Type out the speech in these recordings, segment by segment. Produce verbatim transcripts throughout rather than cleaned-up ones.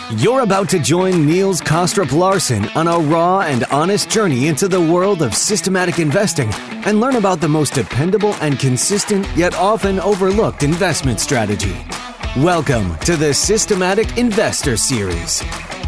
You're about to join Niels Kaastrup Larsen on a raw and honest journey into the world of systematic investing and learn about the most dependable and consistent yet often overlooked investment strategy. Welcome to the Systematic Investor Series.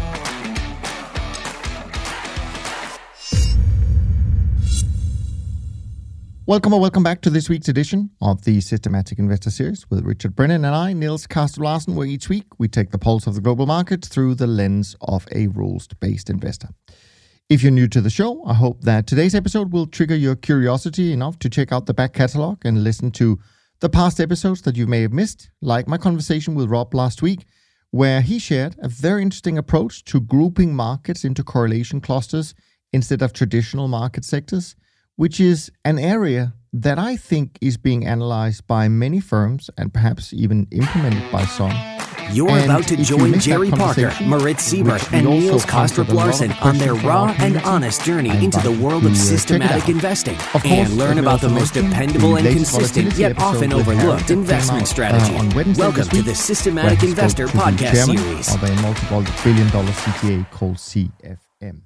Welcome or welcome back to this week's edition of the Systematic Investor Series with Richard Brennan and I, Niels Kaastrup Larsen, where each week we take the pulse of the global markets through the lens of a rules-based investor. If you're new to the show, I hope that today's episode will trigger your curiosity enough to check out the back catalog and listen to the past episodes that you may have missed, like my conversation with Rob last week, where he shared a very interesting approach to grouping markets into correlation clusters instead of traditional market sectors, which is an area that I think is being analyzed by many firms and perhaps even implemented by some. You're and about to join Jerry Parker, Marit Siebert, and Niels Kaastrup Larsen on their raw and honest journey into the world of systematic investing and learn about the most dependable and consistent yet often overlooked investment strategy. Uh, Welcome to the Systematic Investor Podcast Series of a multi-billion dollar C T A called C F M.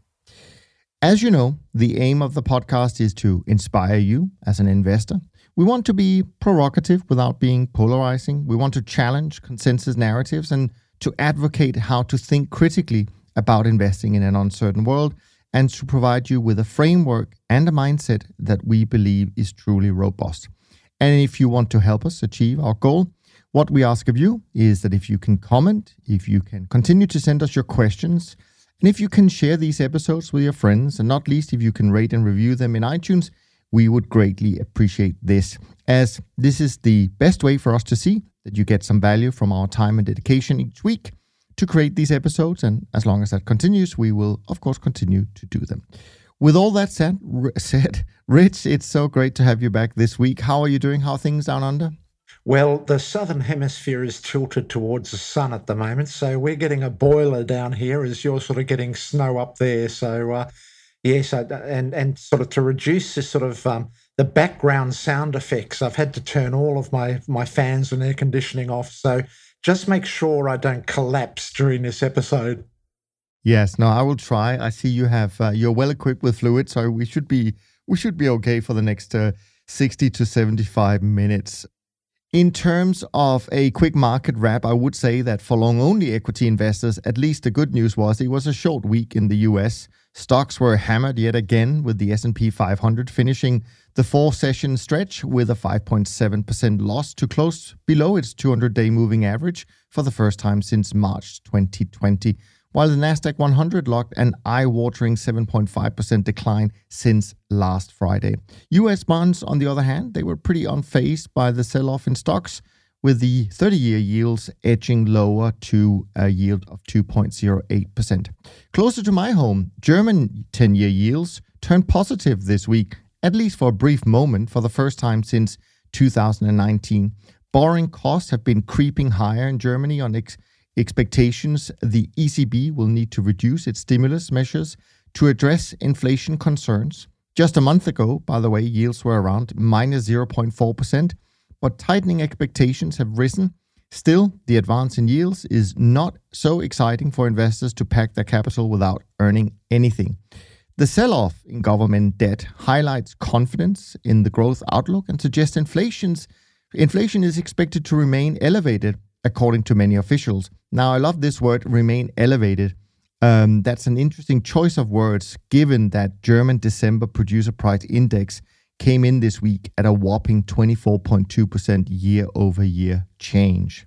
As you know, the aim of the podcast is to inspire you as an investor. We want to be provocative without being polarizing. We want to challenge consensus narratives and to advocate how to think critically about investing in an uncertain world and to provide you with a framework and a mindset that we believe is truly robust. And if you want to help us achieve our goal, what we ask of you is that if you can comment, if you can continue to send us your questions, and if you can share these episodes with your friends, and not least if you can rate and review them in iTunes, we would greatly appreciate this, as this is the best way for us to see that you get some value from our time and dedication each week to create these episodes. And as long as that continues, we will, of course, continue to do them. With all that said, said, Rich, it's so great to have you back this week. How are you doing? How are things down under? Well, the southern hemisphere is tilted towards the sun at the moment, so we're getting a boiler down here as you're sort of getting snow up there. So, uh, yes, I, and and sort of to reduce this sort of um, the background sound effects, I've had to turn all of my, my fans and air conditioning off. So just make sure I don't collapse during this episode. Yes, no, I will try. I see you have uh, you're well equipped with fluid, so we should be we should be okay for the next uh, sixty to seventy-five minutes. In terms of a quick market wrap, I would say that for long-only equity investors, at least the good news was it was a short week in the U S. Stocks were hammered yet again, with the S and P five hundred finishing the four-session stretch with a five point seven percent loss to close below its two hundred day moving average for the first time since March twenty twenty, while the Nasdaq one hundred logged an eye-watering seven point five percent decline since last Friday. U S bonds, on the other hand, they were pretty unfazed by the sell-off in stocks, with the thirty-year yields edging lower to a yield of two point zero eight percent. Closer to my home, German ten-year yields turned positive this week, at least for a brief moment, for the first time since two thousand nineteen. Borrowing costs have been creeping higher in Germany on ex- expectations the E C B will need to reduce its stimulus measures to address inflation concerns. Just a month ago, by the way, yields were around minus zero point four percent, but tightening expectations have risen. Still, the advance in yields is not so exciting for investors to pack their capital without earning anything. The sell-off in government debt highlights confidence in the growth outlook and suggests inflation's, inflation is expected to remain elevated, according to many officials. Now, I love this word, remain elevated. Um, that's an interesting choice of words, given that German December Producer Price Index came in this week at a whopping twenty-four point two percent year-over-year change.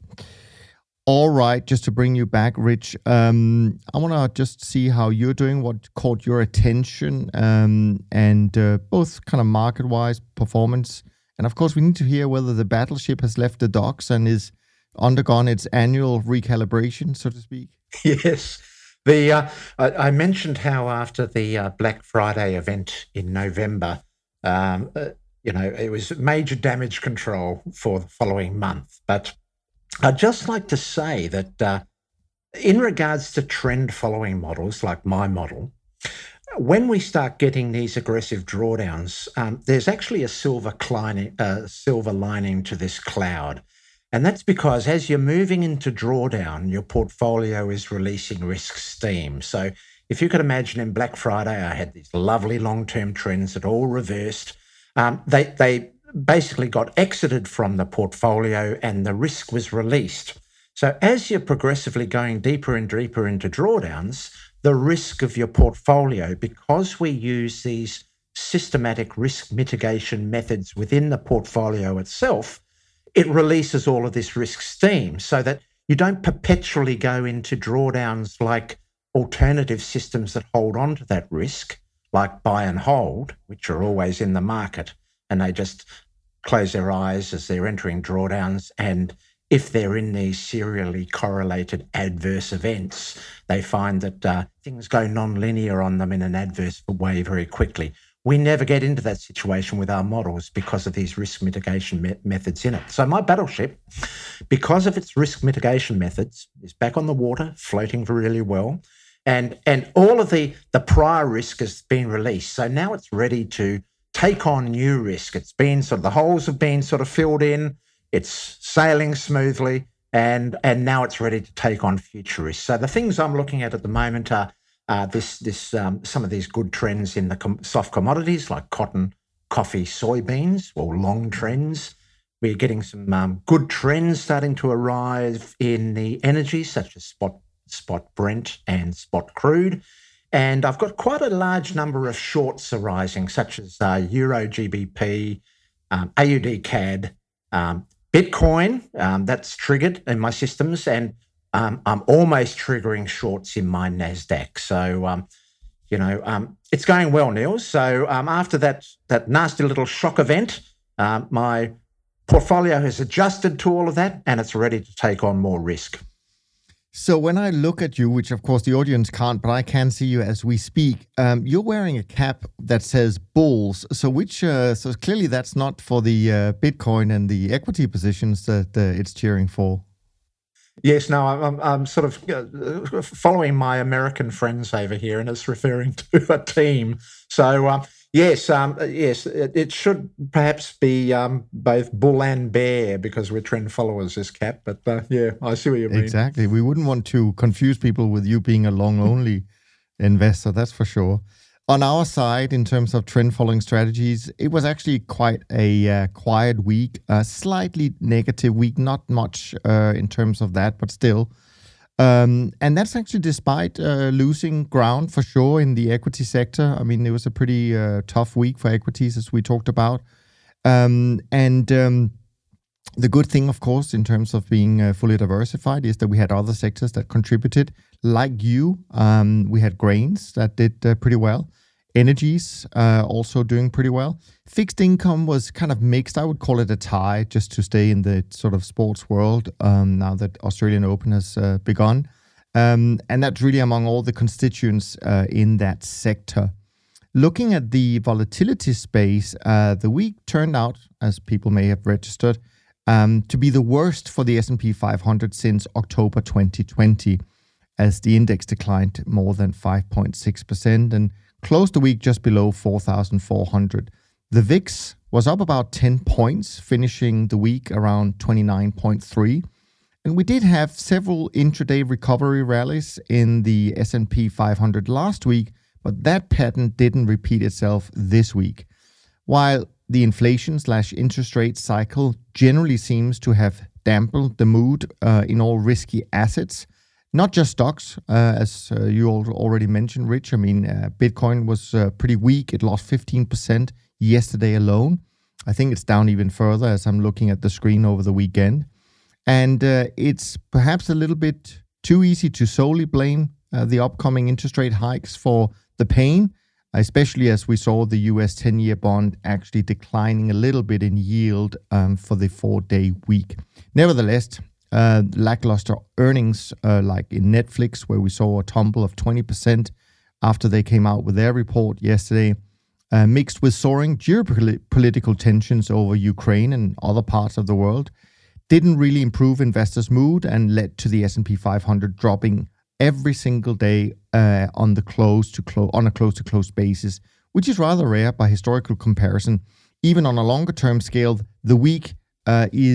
All right, just to bring you back, Rich, um, I want to just see how you're doing, what caught your attention, um, and uh, both kind of market-wise performance. And of course, we need to hear whether the battleship has left the docks and is undergone its annual recalibration, so to speak. Yes. The uh, I, I mentioned how after the uh, Black Friday event in November, um, uh, you know, it was major damage control for the following month. But I'd just like to say that uh, in regards to trend following models like my model, when we start getting these aggressive drawdowns, um, there's actually a silver lining, uh, silver lining to this cloud. And that's because as you're moving into drawdown, your portfolio is releasing risk steam. So if you could imagine in Black Friday, I had these lovely long-term trends that all reversed. Um, they, they basically got exited from the portfolio and the risk was released. So as you're progressively going deeper and deeper into drawdowns, the risk of your portfolio, because we use these systematic risk mitigation methods within the portfolio itself, it releases all of this risk steam so that you don't perpetually go into drawdowns like alternative systems that hold on to that risk, like buy and hold, which are always in the market, and they just close their eyes as they're entering drawdowns. And if they're in these serially correlated adverse events, they find that uh, things go non-linear on them in an adverse way very quickly. We never get into that situation with our models because of these risk mitigation me- methods in it. So my battleship, because of its risk mitigation methods, is back on the water, floating really well. And, and all of the, the prior risk has been released. So now it's ready to take on new risk. It's been sort of, the holes have been sort of filled in. It's sailing smoothly. And, and now it's ready to take on future risk. So the things I'm looking at at the moment are Uh, this, this, um, some of these good trends in the com- soft commodities like cotton, coffee, soybeans, or long trends. We're getting some um, good trends starting to arrive in the energy, such as spot, spot Brent and spot crude. And I've got quite a large number of shorts arising, such as uh, Euro G B P, um, A U D C A D, um, Bitcoin. Um, that's triggered in my systems, and Um, I'm almost triggering shorts in my NASDAQ. So, um, you know, um, it's going well, Niels. So um, after that that nasty little shock event, uh, my portfolio has adjusted to all of that and it's ready to take on more risk. So when I look at you, which of course the audience can't, but I can see you as we speak, um, you're wearing a cap that says bulls. So which, uh, so clearly that's not for the uh, Bitcoin and the equity positions that uh, it's cheering for. Yes, no, I'm, I'm sort of uh, following my American friends over here, and it's referring to a team. So, um, yes, um, yes, it, it should perhaps be um, both bull and bear because we're trend followers, this cap. But uh, yeah, I see what you mean. Exactly. We wouldn't want to confuse people with you being a long-only investor, that's for sure. On our side, in terms of trend-following strategies, it was actually quite a uh, quiet week, a slightly negative week, not much uh, in terms of that, but still. Um, and that's actually despite uh, losing ground for sure in the equity sector. I mean, it was a pretty uh, tough week for equities, as we talked about. Um, and um, the good thing, of course, in terms of being uh, fully diversified is that we had other sectors that contributed, like you. Um, we had grains that did uh, pretty well. Energies uh, also doing pretty well. Fixed income was kind of mixed. I would call it a tie, just to stay in the sort of sports world um, now that Australian Open has uh, begun. Um, and that's really among all the constituents uh, in that sector. Looking at the volatility space, uh, the week turned out, as people may have registered, um, to be the worst for the S and P five hundred since October twenty twenty, as the index declined more than five point six percent and closed the week just below four thousand four hundred. The V I X was up about ten points, finishing the week around twenty-nine point three. And we did have several intraday recovery rallies in the S and P five hundred last week, but that pattern didn't repeat itself this week. While the inflation slash interest rate cycle generally seems to have dampened the mood uh, in all risky assets, not just stocks, uh, as uh, you already mentioned, Rich. I mean, uh, Bitcoin was uh, pretty weak. It lost fifteen percent yesterday alone. I think it's down even further as I'm looking at the screen over the weekend. And uh, it's perhaps a little bit too easy to solely blame uh, the upcoming interest rate hikes for the pain, especially as we saw the U S ten-year bond actually declining a little bit in yield um, for the four-day week. Nevertheless, Uh, lackluster earnings uh, like in Netflix, where we saw a tumble of twenty percent after they came out with their report yesterday, uh, mixed with soaring geopolitical tensions over Ukraine and other parts of the world, didn't really improve investors' mood and led to the S and P five hundred dropping every single day uh, on the close to close on a close-to-close basis, which is rather rare by historical comparison. Even on a longer-term scale, the week uh, is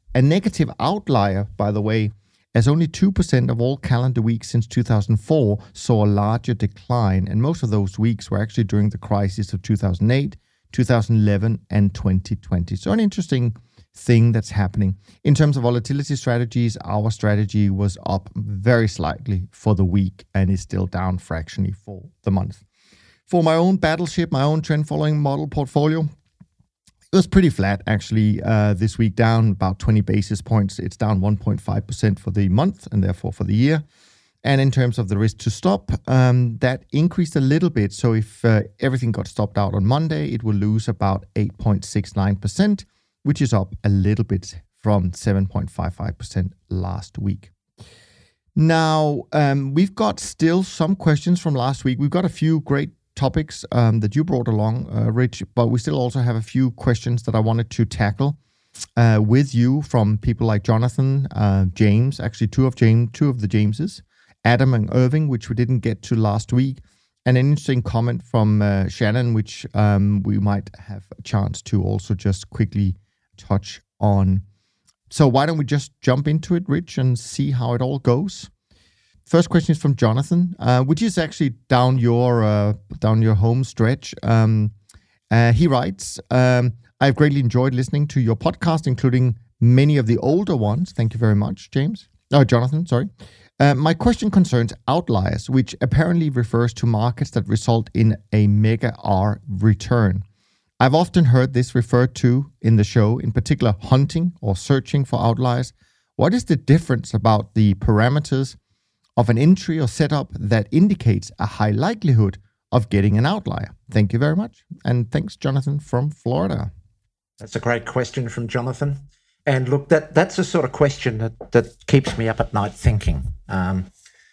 a negative outlier, by the way, as only two percent of all calendar weeks since two thousand four saw a larger decline. And most of those weeks were actually during the crisis of two thousand eight, two thousand eleven, and twenty twenty. So an interesting thing that's happening. In terms of volatility strategies, our strategy was up very slightly for the week and is still down fractionally for the month. For my own Battleship, my own trend following model portfolio, it was pretty flat actually uh, this week, down about twenty basis points. It's down one point five percent for the month and therefore for the year. And in terms of the risk to stop, um, that increased a little bit. So if uh, everything got stopped out on Monday, it will lose about eight point six nine percent, which is up a little bit from seven point five five percent last week. Now, um, we've got still some questions from last week. We've got a few great topics um, that you brought along, uh, Rich, but we still also have a few questions that I wanted to tackle uh, with you from people like Jonathan, uh, James, actually two of James, two of the Jameses, Adam and Irving, which we didn't get to last week, and an interesting comment from uh, Shannon, which um, we might have a chance to also just quickly touch on. So why don't we just jump into it, Rich, and see how it all goes? First question is from Jonathan, uh, which is actually down your uh, down your home stretch. Um, uh, he writes, um, I've greatly enjoyed listening to your podcast, including many of the older ones. Thank you very much, James. Oh, Jonathan, sorry. Uh, my question concerns outliers, which apparently refers to markets that result in a mega R return. I've often heard this referred to in the show, in particular hunting or searching for outliers. What is the difference about the parameters of an entry or setup that indicates a high likelihood of getting an outlier? Thank you very much. And thanks, Jonathan from Florida. That's a great question from Jonathan. And look, that that's a sort of question that, that keeps me up at night thinking. Um,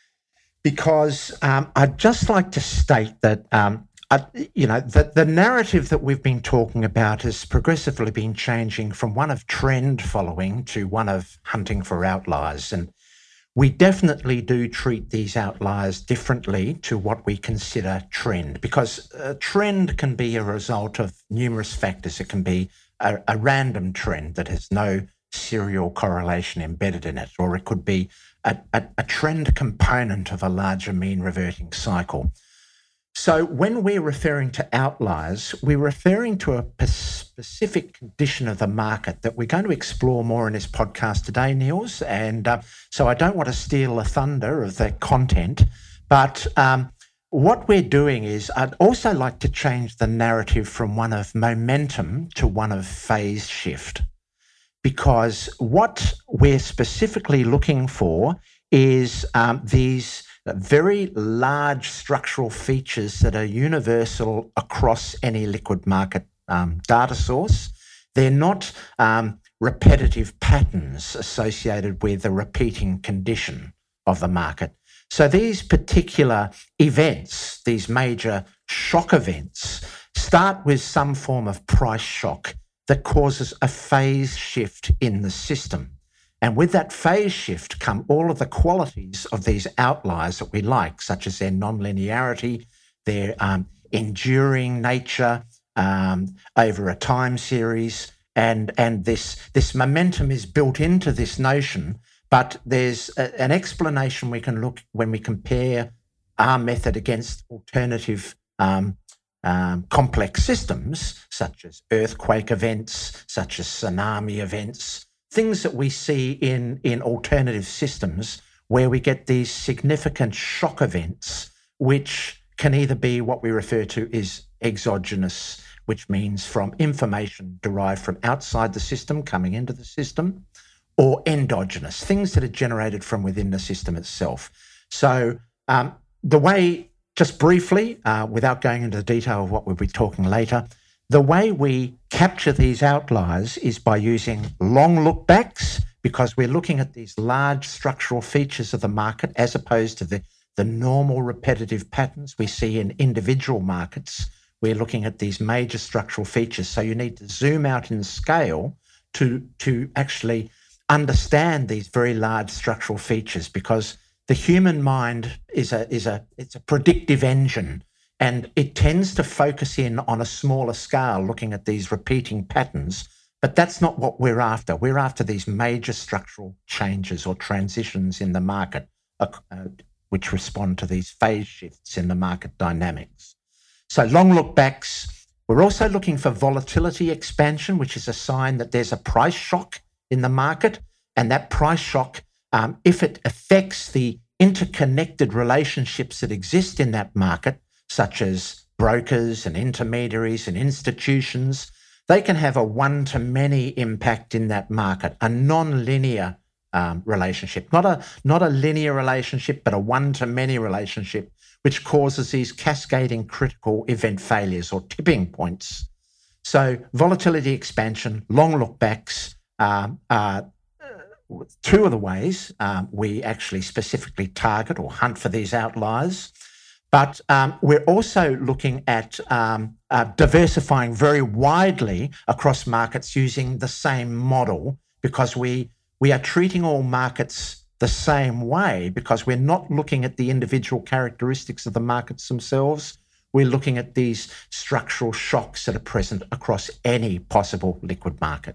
because um, I'd just like to state that, um, I, you know, the, the narrative that we've been talking about has progressively been changing from one of trend following to one of hunting for outliers. And we definitely do treat these outliers differently to what we consider trend, because a trend can be a result of numerous factors. It can be a, a random trend that has no serial correlation embedded in it, or it could be a, a, a trend component of a larger mean reverting cycle. So when we're referring to outliers, we're referring to a specific condition of the market that we're going to explore more in this podcast today, Niels. And uh, so I don't want to steal the thunder of the content, but um, what we're doing is I'd also like to change the narrative from one of momentum to one of phase shift, because what we're specifically looking for is um, these very large structural features that are universal across any liquid market um, data source. They're not um, repetitive patterns associated with a repeating condition of the market. So these particular events, these major shock events, start with some form of price shock that causes a phase shift in the system. And with that phase shift come all of the qualities of these outliers that we like, such as their nonlinearity, their um, enduring nature um, over a time series, and and this this momentum is built into this notion. But there's a, an explanation we can look when we compare our method against alternative um, um, complex systems, such as earthquake events, such as tsunami events. Things that we see in, in alternative systems where we get these significant shock events, which can either be what we refer to as exogenous, which means from information derived from outside the system coming into the system, or endogenous, things that are generated from within the system itself. So um, the way, just briefly, uh, without going into the detail of what we'll be talking later, the way we capture these outliers is by using long look-backs, because we're looking at these large structural features of the market as opposed to the, the normal repetitive patterns we see in individual markets. We're looking at these major structural features. So you need to zoom out in scale to, to actually understand these very large structural features, because the human mind is a, is a, it's a predictive engine. And it tends to focus in on a smaller scale, looking at these repeating patterns But that's not what we're after. We're after these major structural changes or transitions in the market, uh, uh, which respond to these phase shifts in the market dynamics. So long look backs. We're also looking for volatility expansion, which is a sign that there's a price shock in the market. And that price shock, um, if it affects the interconnected relationships that exist in that market, such as brokers and intermediaries and institutions, they can have a one-to-many impact in that market, a non-linear um, relationship, not a, not a linear relationship, but a one-to-many relationship, which causes these cascading critical event failures or tipping points. So volatility expansion, long look-backs um, are two of the ways um, we actually specifically target or hunt for these outliers. But um, we're also looking at um, uh, diversifying very widely across markets using the same model, because we we are treating all markets the same way, because we're not looking at the individual characteristics of the markets themselves. We're looking at these structural shocks that are present across any possible liquid market.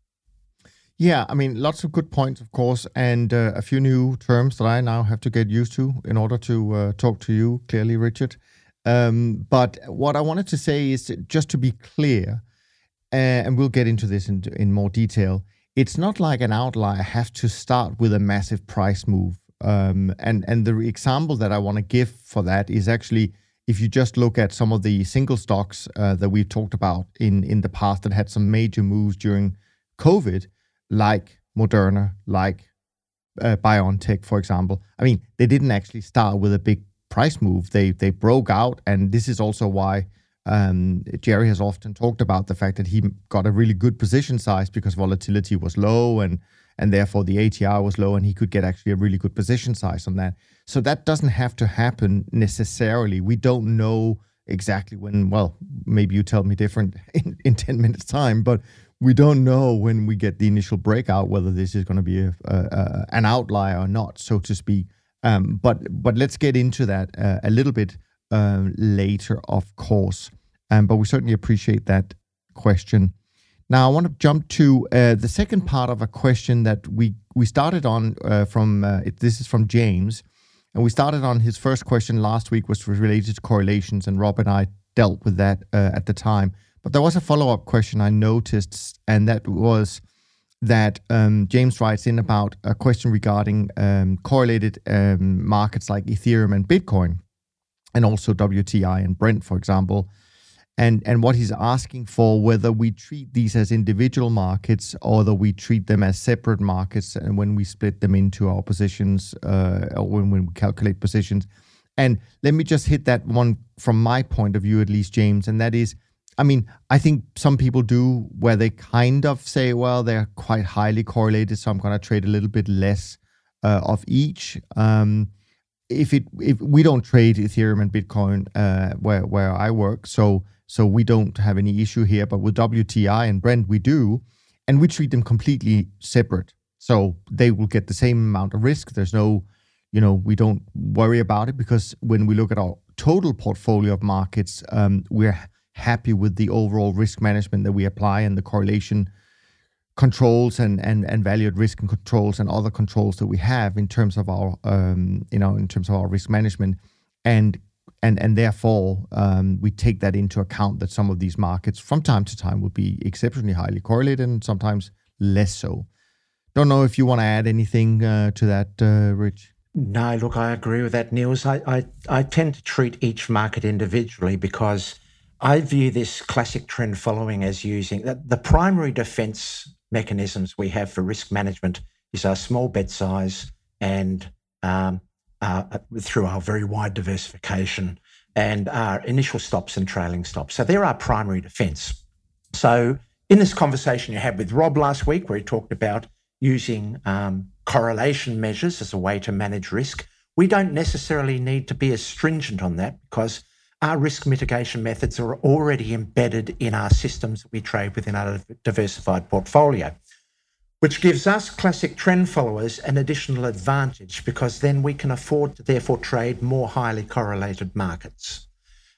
Yeah, I mean, lots of good points, of course, and uh, a few new terms that I now have to get used to in order to uh, talk to you clearly, Richard. Um, but what I wanted to say is, just to be clear, uh, and we'll get into this in, in more detail, it's not like an outlier has to start with a massive price move. Um, and, and the example that I want to give for that is actually, if you just look at some of the single stocks uh, that we've talked about in, in the past that had some major moves during COVID, like Moderna, like uh, BioNTech, for example. I mean, they didn't actually start with a big price move. They they broke out, and this is also why um, Jerry has often talked about the fact that he got a really good position size because volatility was low, and and therefore the A T R was low, and he could get actually a really good position size on that. So that doesn't have to happen necessarily. We don't know exactly when, well, maybe you tell me different in, in ten minutes time, but we don't know when we get the initial breakout whether this is going to be a, a, a, an outlier or not, so to speak. Um, but but let's get into that uh, a little bit uh, later, of course. Um, but we certainly appreciate that question. Now I want to jump to uh, the second part of a question that we we started on uh, from. Uh, it, this is from James, and we started on his first question last week, was related to correlations, and Rob and I dealt with that uh, at the time. But there was a follow-up question I noticed, and that was that um, James writes in about a question regarding um, correlated um, markets like Ethereum and Bitcoin, and also W T I and Brent, for example, and and what he's asking for, whether we treat these as individual markets or whether we treat them as separate markets, and when we split them into our positions, uh, or when, when we calculate positions. And let me just hit that one from my point of view, at least, James, and that is, I mean, I think some people do where they kind of say, well, they're quite highly correlated, so I'm going to trade a little bit less uh, of each. Um, if it if we don't trade Ethereum and Bitcoin uh, where where I work, so so we don't have any issue here. But with W T I and Brent, we do, and we treat them completely separate. So they will get the same amount of risk. There's no, you know, we don't worry about it, because when we look at our total portfolio of markets, um, we're happy with the overall risk management that we apply, and the correlation controls and and and value at risk and controls and other controls that we have in terms of our um you know in terms of our risk management, and and and therefore um we take that into account, that some of these markets from time to time will be exceptionally highly correlated and sometimes less so. Don't know if you want to add anything uh, to that, uh, Rich. No, look, I agree with that, Niels. I, I I tend to treat each market individually, because I view this classic trend following as using the, the primary defense mechanisms we have for risk management is our small bet size and um, uh, through our very wide diversification and our initial stops and trailing stops. So they're our primary defense. So in this conversation you had with Rob last week, where he talked about using um, correlation measures as a way to manage risk, we don't necessarily need to be as stringent on that, because our risk mitigation methods are already embedded in our systems that we trade within our diversified portfolio, which gives us classic trend followers an additional advantage, because then we can afford to therefore trade more highly correlated markets.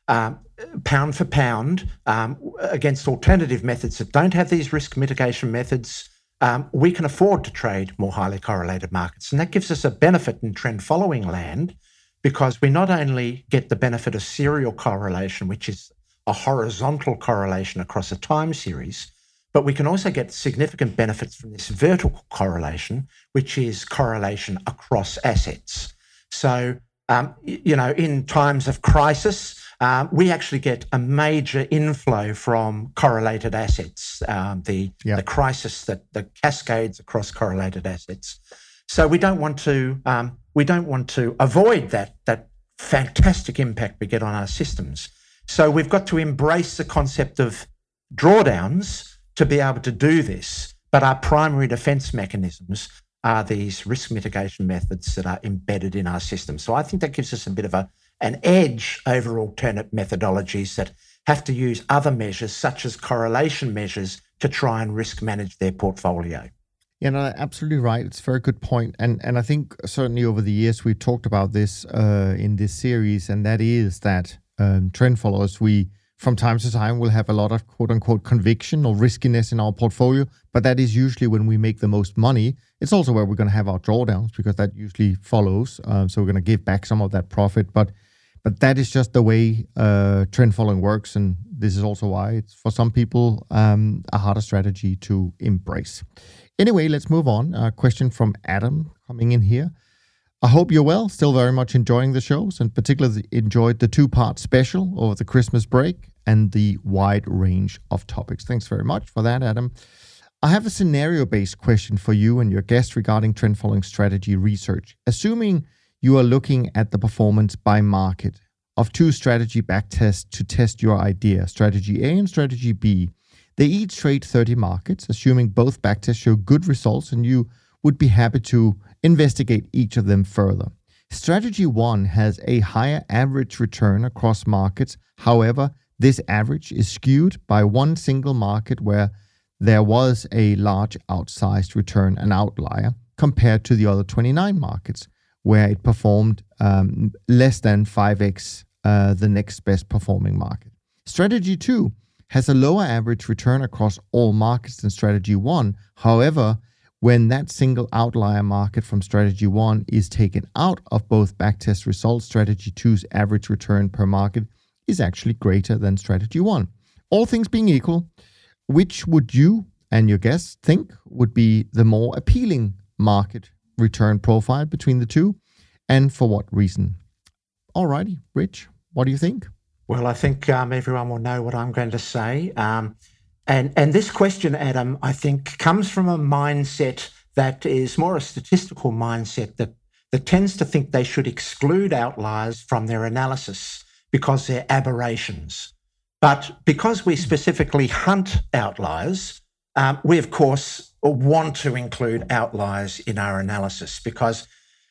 um, pound for pound um, against alternative methods that don't have these risk mitigation methods, um, we can afford to trade more highly correlated markets. And that gives us a benefit in trend following land, because we not only get the benefit of serial correlation, which is a horizontal correlation across a time series, but we can also get significant benefits from this vertical correlation, which is correlation across assets. So, um, you know, in times of crisis, um, we actually get a major inflow from correlated assets, um, the, yeah. the crisis that, that cascades across correlated assets. So we don't want to um, we don't want to avoid that, that fantastic impact we get on our systems. So we've got to embrace the concept of drawdowns to be able to do this, but our primary defence mechanisms are these risk mitigation methods that are embedded in our system. So I think that gives us a bit of a an edge over alternate methodologies that have to use other measures, such as correlation measures, to try and risk manage their portfolio. Yeah, no, absolutely right. It's a very good point. And and I think certainly over the years we've talked about this uh, in this series, and that is that um, trend followers, we from time to time will have a lot of quote unquote conviction or riskiness in our portfolio, but that is usually when we make the most money. It's also where we're going to have our drawdowns, because that usually follows. Um, so we're going to give back some of that profit, but but that is just the way uh, trend following works, and this is also why it's for some people um, a harder strategy to embrace. Anyway, let's move on. A question from Adam coming in here. I hope you're well, still very much enjoying the shows, and particularly enjoyed the two-part special over the Christmas break and the wide range of topics. Thanks very much for that, Adam. I have a scenario-based question for you and your guest regarding trend following strategy research. Assuming you are looking at the performance by market of two strategy backtests to test your idea, strategy A and strategy B. They each trade thirty markets, assuming both backtests show good results, and you would be happy to investigate each of them further. Strategy one has a higher average return across markets. However, this average is skewed by one single market where there was a large outsized return, an outlier, compared to the other twenty-nine markets, where it performed um, less than five x uh, the next best performing market. Strategy two has a lower average return across all markets than strategy one. However, when that single outlier market from strategy one is taken out of both backtest results, strategy two's average return per market is actually greater than strategy one. All things being equal, which would you and your guests think would be the more appealing market return profile between the two, and for what reason? Alrighty, Rich, what do you think? Well, I think um, everyone will know what I'm going to say. Um, and, and this question, Adam, I think comes from a mindset that is more a statistical mindset that, that tends to think they should exclude outliers from their analysis because they're aberrations. But because we specifically hunt outliers, um, we, of course, want to include outliers in our analysis, because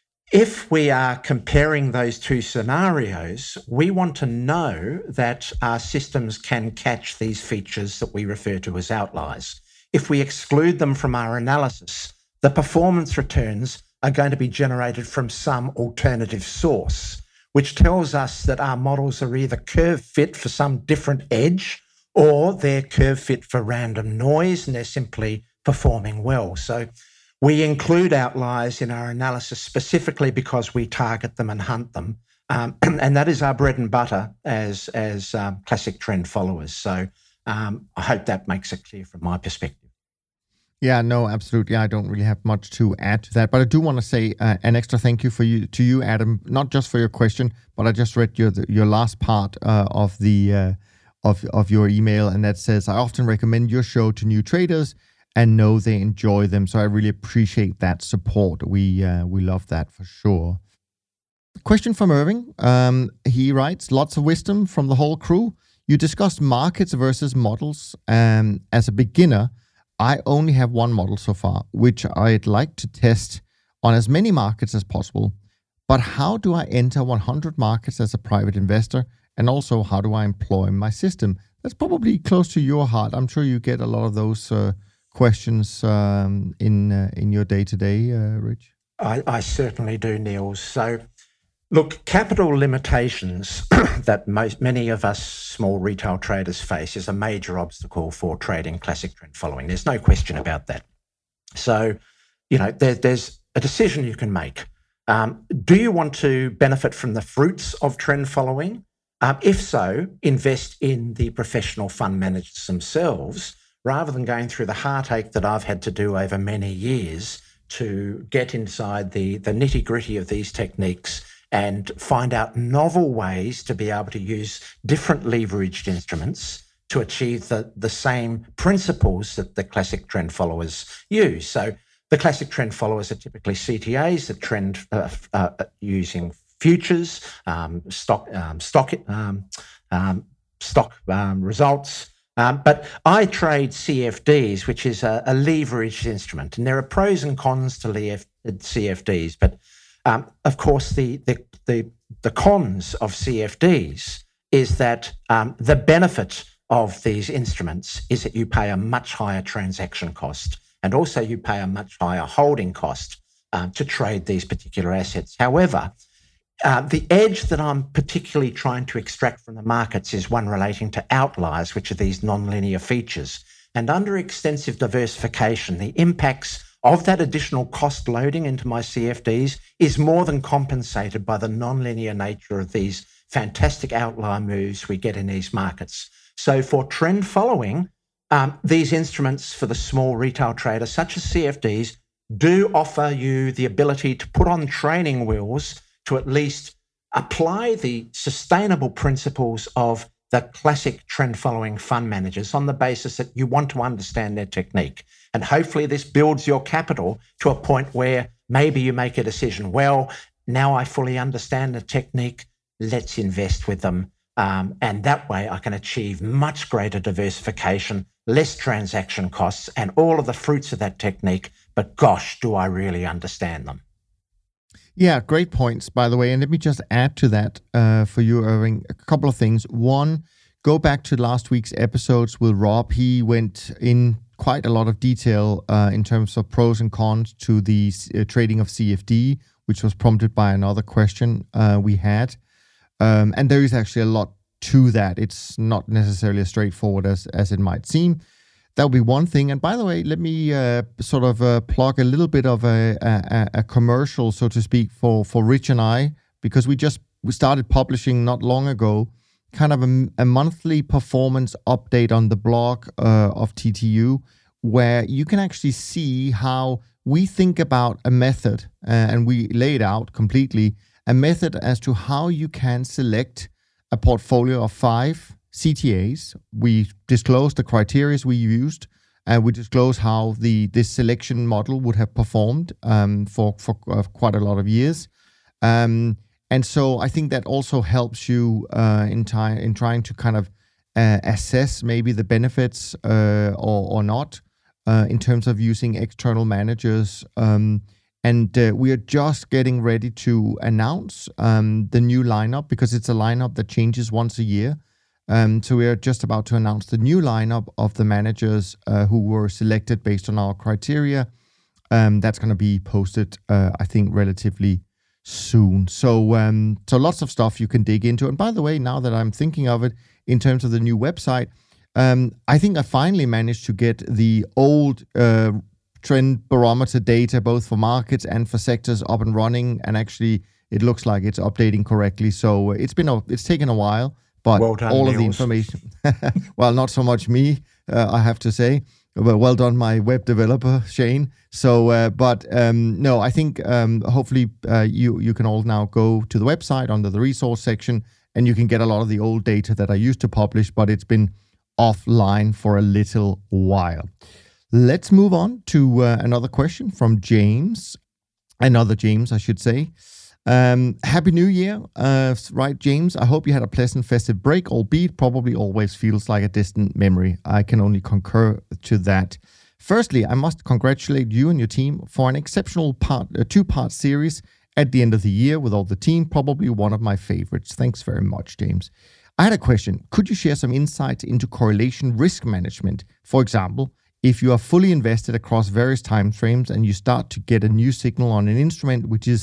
if we are comparing those two scenarios, we want to know that our systems can catch these features that we refer to as outliers. If we exclude them from our analysis, the performance returns are going to be generated from some alternative source, which tells us that our models are either curve fit for some different edge, or they're curve fit for random noise and they're simply performing well. So we include outliers in our analysis specifically because we target them and hunt them. Um, and that is our bread and butter as, as um, classic trend followers. So um, I hope that makes it clear from my perspective. Yeah, no, absolutely. I don't really have much to add to that, but I do want to say uh, an extra thank you for you to you, Adam, not just for your question, but I just read your your last part uh, of the uh, of of your email, and that says, I often recommend your show to new traders and know they enjoy them. So I really appreciate that support. We uh, we love that for sure. Question from Irving. Um, he writes, lots of wisdom from the whole crew. You discussed markets versus models. Um, as a beginner, I only have one model so far, which I'd like to test on as many markets as possible. But how do I enter one hundred markets as a private investor? And also, how do I employ my system? That's probably close to your heart. I'm sure you get a lot of those uh, questions um, in uh, in your day-to-day, uh, Rich. I, I certainly do, Niels. So Look, capital limitations that most many of us small retail traders face is a major obstacle for trading classic trend following. There's no question about that. So, you know, there, there's a decision you can make. Um, do you want to benefit from the fruits of trend following? Um, if so, invest in the professional fund managers themselves, rather than going through the heartache that I've had to do over many years to get inside the, the nitty-gritty of these techniques and find out novel ways to be able to use different leveraged instruments to achieve the, the same principles that the classic trend followers use. So the classic trend followers are typically C T As that trend uh, uh, using futures, um, stock, um, stock, um, um, stock um, results. Um, but I trade C F Ds, which is a, a leveraged instrument, and there are pros and cons to C F Ds. But um, of course, the, the the the cons of C F Ds is that um, the benefit of these instruments is that you pay a much higher transaction cost, and also you pay a much higher holding cost um, to trade these particular assets. However, Uh, the edge that I'm particularly trying to extract from the markets is one relating to outliers, which are these nonlinear features. And under extensive diversification, the impacts of that additional cost loading into my C F Ds is more than compensated by the nonlinear nature of these fantastic outlier moves we get in these markets. So for trend following, um, these instruments for the small retail trader, such as C F Ds, do offer you the ability to put on training wheels to at least apply the sustainable principles of the classic trend-following fund managers on the basis that you want to understand their technique. And hopefully this builds your capital to a point where maybe you make a decision, well, now I fully understand the technique, let's invest with them. Um, and that way I can achieve much greater diversification, less transaction costs, and all of the fruits of that technique. But gosh, do I really understand them. Yeah, great points, by the way. And let me just add to that uh, for you, Irving, a couple of things. One, go back to last week's episodes with Rob. He went in quite a lot of detail uh, in terms of pros and cons to the uh, trading of C F D, which was prompted by another question uh, we had. Um, and there is actually a lot to that. It's not necessarily as straightforward as, as it might seem. That would be one thing. And by the way, let me uh, sort of uh, plug a little bit of a, a, a commercial, so to speak, for, for Rich and I, because we just we started publishing not long ago, kind of a, a monthly performance update on the blog uh, of T T U, where you can actually see how we think about a method, uh, and we lay it out completely, a method as to how you can select a portfolio of five C T As. We disclose the criteria we used, and we disclose how the this selection model would have performed um, for for uh, quite a lot of years. Um, and so I think that also helps you uh, in time in trying to kind of uh, assess maybe the benefits uh, or or not uh, in terms of using external managers. Um, and uh, we are just getting ready to announce um, the new lineup, because it's a lineup that changes once a year. Um, so we are just about to announce the new lineup of the managers uh, who were selected based on our criteria. Um, that's going to be posted, uh, I think, relatively soon. So, um, so lots of stuff you can dig into. And by the way, now that I'm thinking of it, in terms of the new website, um, I think I finally managed to get the old uh, trend barometer data, both for markets and for sectors, up and running. And actually, it looks like it's updating correctly. So it's been a, it's taken a while. But well done, all Niels. of the information, well, not so much me, uh, I have to say. But well done, my web developer, Shane. So, uh, but um, no, I think um, hopefully uh, you you can all now go to the website under the resource section, and you can get a lot of the old data that I used to publish, but it's been offline for a little while. Let's move on to uh, another question from James. Another James, I should say. Um, Happy New Year, uh, right, James? I hope you had a pleasant festive break, albeit probably always feels like a distant memory. I can only concur to that. Firstly, I must congratulate you and your team for an exceptional part, uh, two-part series at the end of the year with all the team, probably one of my favorites. Thanks very much, James. I had a question. Could you share some insights into correlation risk management? For example, if you are fully invested across various time frames and you start to get a new signal on an instrument which is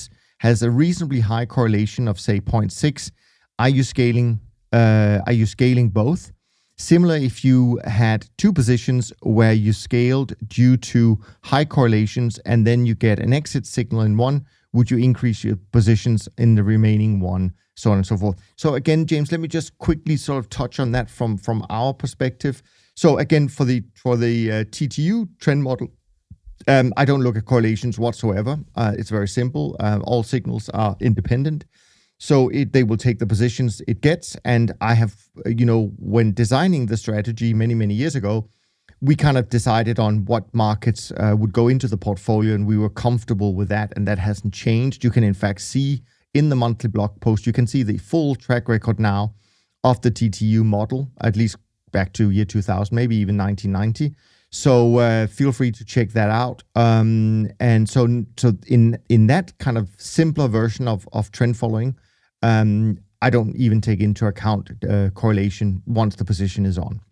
has a reasonably high correlation of say zero point six, are you scaling? Uh, are you scaling both? Similar, if you had two positions where you scaled due to high correlations and then you get an exit signal in one, would you increase your positions in the remaining one, so on and so forth? So again, James, let me just quickly sort of touch on that from, from our perspective. So again, for the for the uh, T T U trend model, um, I don't look at correlations whatsoever. Uh, it's very simple. Uh, all signals are independent. So it, they will take the positions it gets. And I have, you know, when designing the strategy many, many years ago, we kind of decided on what markets uh, would go into the portfolio, and we were comfortable with that. And that hasn't changed. You can, in fact, see in the monthly blog post, you can see the full track record now of the T T U model, at least back to year two thousand, maybe even nineteen ninety. So uh, feel free to check that out. Um, and so, so in in that kind of simpler version of, of trend following, Um, I don't even take into account uh, correlation once the position is on.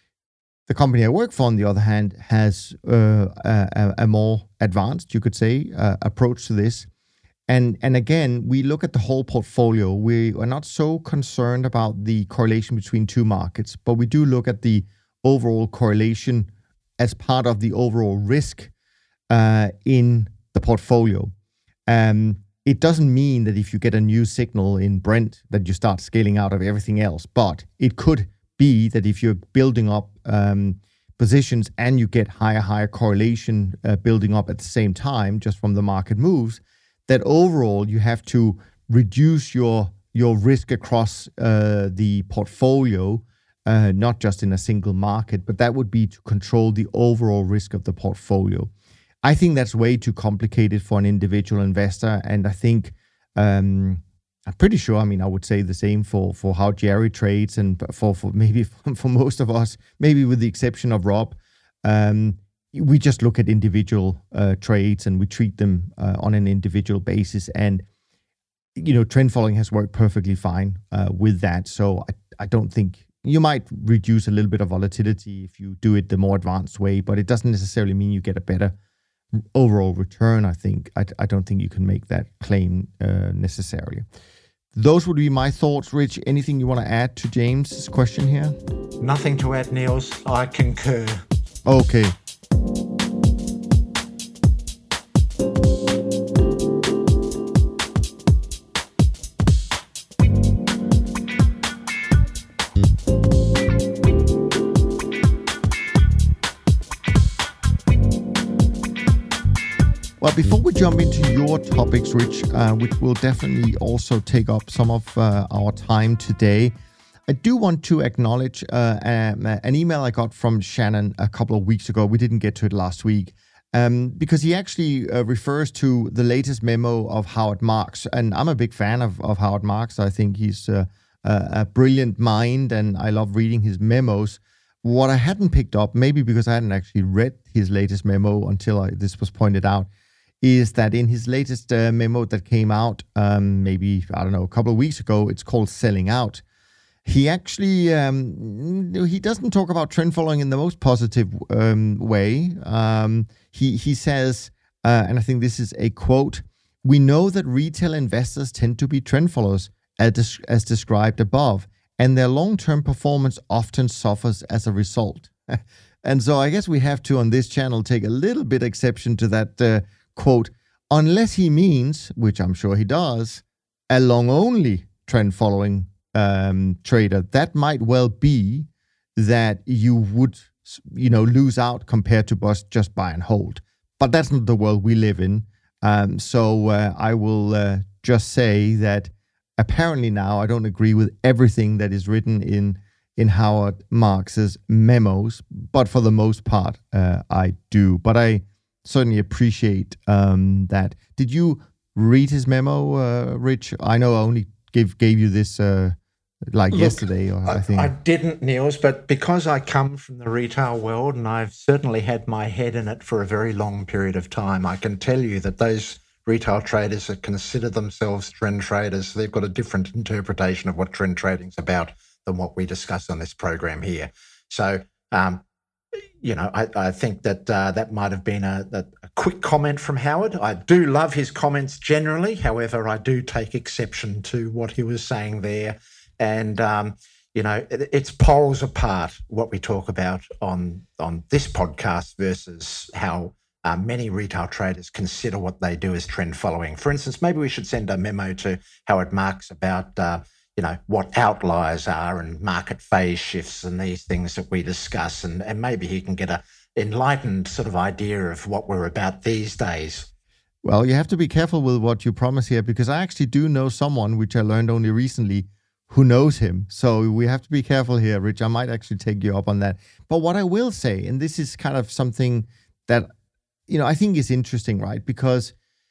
The company I work for, on the other hand, has uh, a, a more advanced, you could say, uh, approach to this. And and again, we look at the whole portfolio. We are not so concerned about the correlation between two markets, but we do look at the overall correlation as part of the overall risk uh, in the portfolio. Um, It doesn't mean that if you get a new signal in Brent that you start scaling out of everything else, but it could be that if you're building up um, positions and you get higher, higher correlation uh, building up at the same time, just from the market moves, that overall you have to reduce your your risk across uh, the portfolio, uh, not just in a single market, but that would be to control the overall risk of the portfolio. I think that's way too complicated for an individual investor, and I think um, I'm pretty sure. I mean, I would say the same for for how Jerry trades, and for for maybe for most of us, maybe with the exception of Rob, um, we just look at individual uh, trades and we treat them uh, on an individual basis. And you know, trend following has worked perfectly fine uh, with that. So I I don't think. You might reduce a little bit of volatility if you do it the more advanced way, but it doesn't necessarily mean you get a better overall return. I think I, I don't think you can make that claim uh, necessarily. Those would be my thoughts. Rich, anything you want to add to James' question here? Nothing to add, Niels. I concur. Okay. Well, before we jump into your topics, Rich, uh, which will definitely also take up some of uh, our time today, I do want to acknowledge uh, um, an email I got from Shannon a couple of weeks ago. We didn't get to it last week um, because he actually uh, refers to the latest memo of Howard Marks. And I'm a big fan of, of Howard Marks. I think he's uh, a, a brilliant mind, and I love reading his memos. What I hadn't picked up, maybe because I hadn't actually read his latest memo until I, this was pointed out, is that in his latest uh, memo that came out um, maybe, I don't know, a couple of weeks ago, it's called Selling Out. He actually, um, he doesn't talk about trend following in the most positive um, way. Um, he, he says, uh, and I think this is a quote, "We know that retail investors tend to be trend followers as, as described above, and their long-term performance often suffers as a result." And so I guess we have to, on this channel, take a little bit exception to that uh, quote, unless he means, which I'm sure he does, a long-only trend-following um, trader. That might well be that you would, you know, lose out compared to just buy and hold. But that's not the world we live in. Um, so uh, I will uh, just say that apparently now I don't agree with everything that is written in in Howard Marks's memos, but for the most part, uh, I do. But I certainly appreciate um, that. Did you read his memo, uh, Rich? I know I only gave gave you this uh, like Look, yesterday, or I, I think. I didn't, Niels, but because I come from the retail world and I've certainly had my head in it for a very long period of time, I can tell you that those retail traders that consider themselves trend traders, they've got a different interpretation of what trend trading is about than what we discuss on this program here. So, um, you know, I, I think that uh, that might have been a, a, a quick comment from Howard. I do love his comments generally. However, I do take exception to what he was saying there. And, um, you know, it, it's poles apart what we talk about on, on this podcast versus how uh, many retail traders consider what they do as trend following. For instance, maybe we should send a memo to Howard Marks about uh, you know, what outliers are and market phase shifts and these things that we discuss. And, and maybe he can get a enlightened sort of idea of what we're about these days. Well, you have to be careful with what you promise here, because I actually do know someone, which I learned only recently, who knows him. So we have to be careful here, Rich. I might actually take you up on that. But what I will say, and this is kind of something that, you know, I think is interesting, right? Because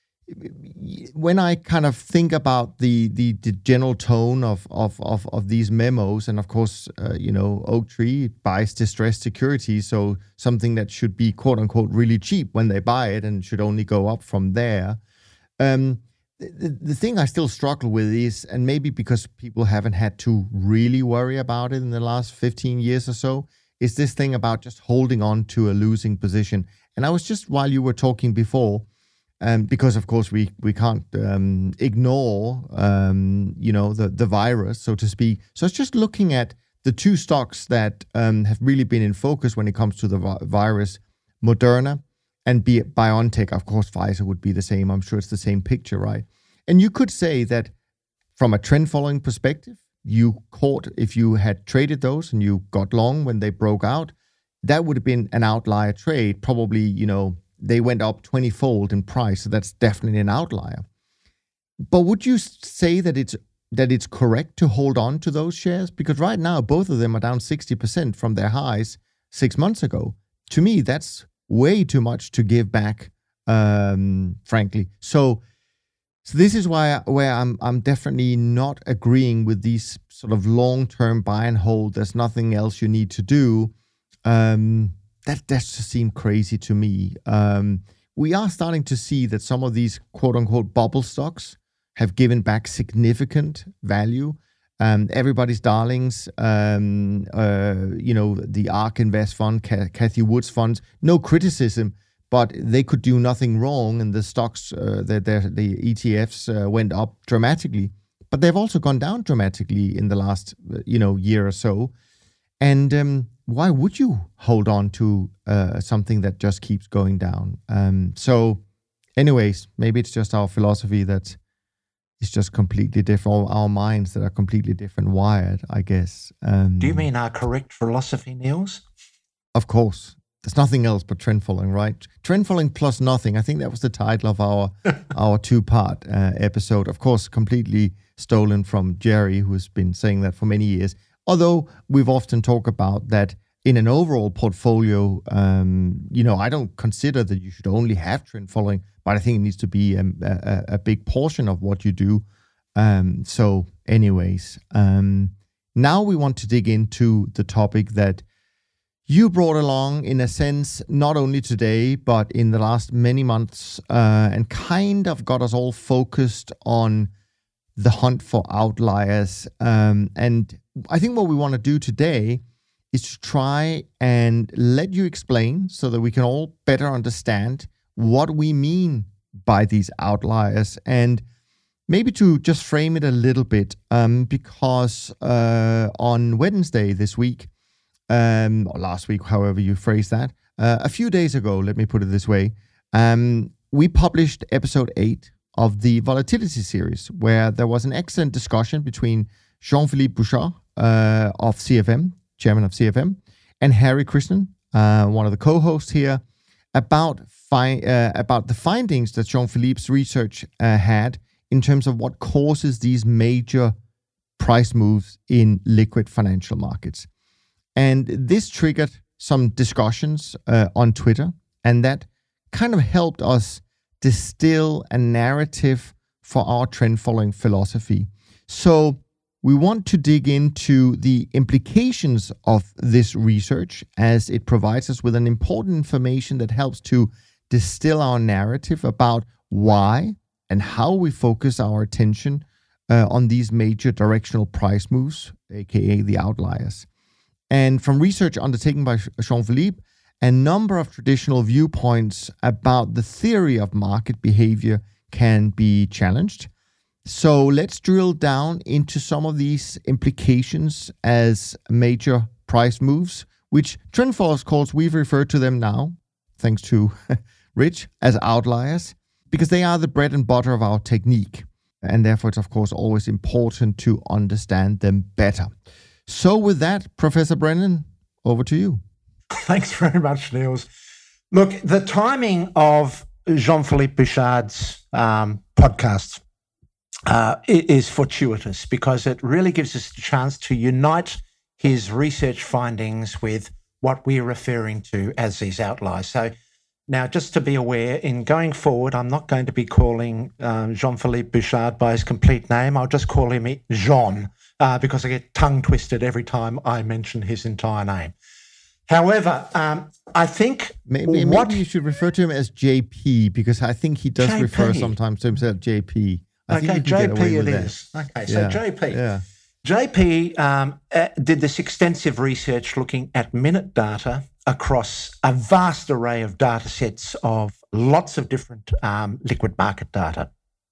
when I kind of think about the the, the general tone of, of of of these memos, and of course, uh, you know, Oaktree buys distressed securities, so something that should be quote unquote really cheap when they buy it and should only go up from there. Um, the, the thing I still struggle with is, and maybe because people haven't had to really worry about it in the last fifteen years or so, is this thing about just holding on to a losing position. And I was just, while you were talking before, Um, because of course we we can't um, ignore um, you know the the virus, so to speak. So it's just looking at the two stocks that um, have really been in focus when it comes to the vi- virus: Moderna and Bi- BioNTech. Of course, Pfizer would be the same. I'm sure it's the same picture, right? And you could say that from a trend following perspective, you caught, if you had traded those and you got long when they broke out, that would have been an outlier trade, probably, you know. They went up twenty-fold in price, so that's definitely an outlier. But would you say that it's that it's correct to hold on to those shares? Because right now, both of them are down sixty percent from their highs six months ago. To me, that's way too much to give back, um, frankly. So, so this is why where I'm I'm definitely not agreeing with these sort of long-term buy and hold. There's nothing else you need to do. Um, That that just seemed crazy to me. Um, we are starting to see that some of these quote-unquote bubble stocks have given back significant value. Um, everybody's darlings, um, uh, you know, the ARK Invest fund, Cathy Wood's funds, no criticism, but they could do nothing wrong, and the stocks, uh, the, the, the E T Fs uh, went up dramatically. But they've also gone down dramatically in the last, you know, year or so. And um, why would you hold on to uh, something that just keeps going down? Um, so anyways, maybe it's just our philosophy that is just completely different, our minds that are completely different wired, I guess. Um, Do you mean our correct philosophy, Niels? Of course. There's nothing else but trend following, right? Trend following plus nothing. I think that was the title of our our two-part uh, episode. Of course, completely stolen from Jerry, who's been saying that for many years. Although we've often talked about that in an overall portfolio, um, you know, I don't consider that you should only have trend following, but I think it needs to be a, a, a big portion of what you do. Um, so anyways, um, now we want to dig into the topic that you brought along, in a sense, not only today, but in the last many months, uh, and kind of got us all focused on the hunt for outliers. Um, and I think what we want to do today is to try and let you explain so that we can all better understand what we mean by these outliers, and maybe to just frame it a little bit, um, because uh, on Wednesday this week, um, or last week, however you phrase that, uh, a few days ago, let me put it this way, um, we published episode eight of the Volatility series, where there was an excellent discussion between Jean-Philippe Bouchard uh, of C F M, chairman of C F M, and Harry Krishnan, uh, one of the co-hosts here, about fi- uh, about the findings that Jean-Philippe's research uh, had in terms of what causes these major price moves in liquid financial markets. And this triggered some discussions uh, on Twitter, and that kind of helped us distill a narrative for our trend-following philosophy. So we want to dig into the implications of this research, as it provides us with an important information that helps to distill our narrative about why and how we focus our attention uh, on these major directional price moves, aka the outliers. And from research undertaken by Jean-Philippe a number of traditional viewpoints about the theory of market behavior can be challenged. So let's drill down into some of these implications as major price moves, which trend followers calls, we've referred to them now, thanks to Rich, as outliers, because they are the bread and butter of our technique. And therefore, it's of course always important to understand them better. So with that, Professor Brennan, over to you. Thanks very much, Niels. Look, the timing of Jean-Philippe Bouchard's um, podcast uh, is fortuitous because it really gives us a chance to unite his research findings with what we're referring to as these outliers. So now, just to be aware, in going forward, I'm not going to be calling um, Jean-Philippe Bouchard by his complete name. I'll just call him Jean uh, because I get tongue-twisted every time I mention his entire name. However, um, I think maybe, what maybe you should refer to him as J P because I think he does J P. refer sometimes to himself J P. I okay, think you can J P get away with it that. is. Okay, so yeah. J P. Yeah. J P um, uh, did this extensive research looking at minute data across a vast array of data sets of lots of different um, liquid market data.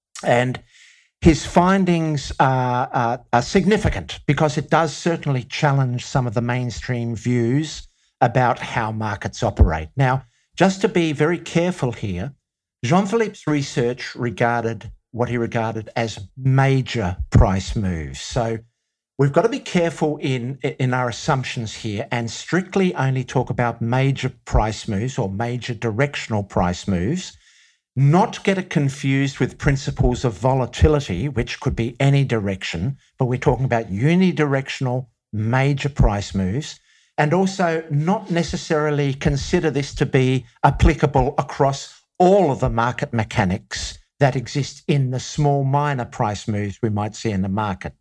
And his findings are, are, are significant because it does certainly challenge some of the mainstream views about how markets operate. Now, just to be very careful here, Jean-Philippe's research regarded what he regarded as major price moves. So we've got to be careful in, in our assumptions here and strictly only talk about major price moves or major directional price moves, not get it confused with principles of volatility, which could be any direction, but we're talking about unidirectional major price moves, and also not necessarily consider this to be applicable across all of the market mechanics that exist in the small minor price moves we might see in the market.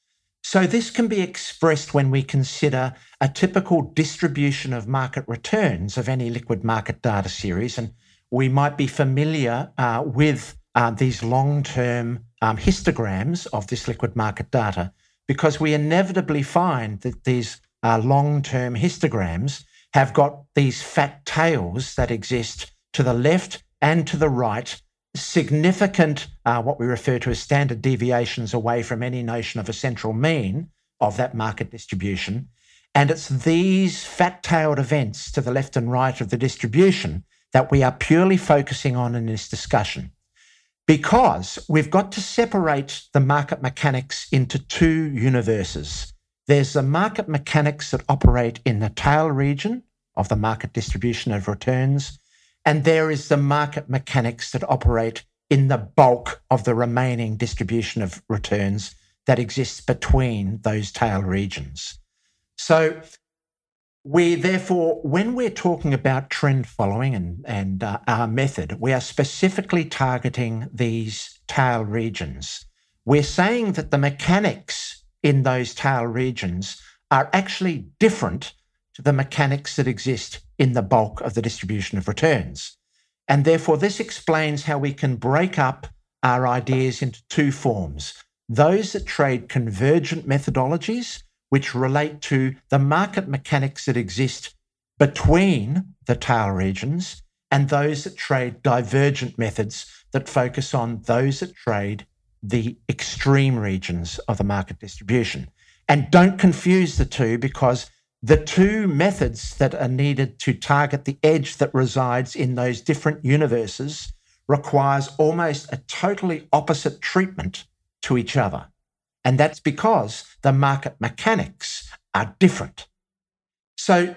So this can be expressed when we consider a typical distribution of market returns of any liquid market data series, and we might be familiar uh, with uh, these long-term um, histograms of this liquid market data because we inevitably find that these uh, long-term histograms have got these fat tails that exist to the left and to the right, significant, uh, what we refer to as standard deviations away from any notion of a central mean of that market distribution. And it's these fat-tailed events to the left and right of the distribution that we are purely focusing on in this discussion, because we've got to separate the market mechanics into two universes. There's the market mechanics that operate in the tail region of the market distribution of returns, and there is the market mechanics that operate in the bulk of the remaining distribution of returns that exists between those tail regions. So we therefore, when we're talking about trend following and, and uh, our method, we are specifically targeting these tail regions. We're saying that the mechanics in those tail regions are actually different to the mechanics that exist in the bulk of the distribution of returns. And therefore, this explains how we can break up our ideas into two forms. Those that trade convergent methodologies, which relate to the market mechanics that exist between the tail regions, and those that trade divergent methods that focus on those that trade the extreme regions of the market distribution. And don't confuse the two, because the two methods that are needed to target the edge that resides in those different universes requires almost a totally opposite treatment to each other. And that's because the market mechanics are different. So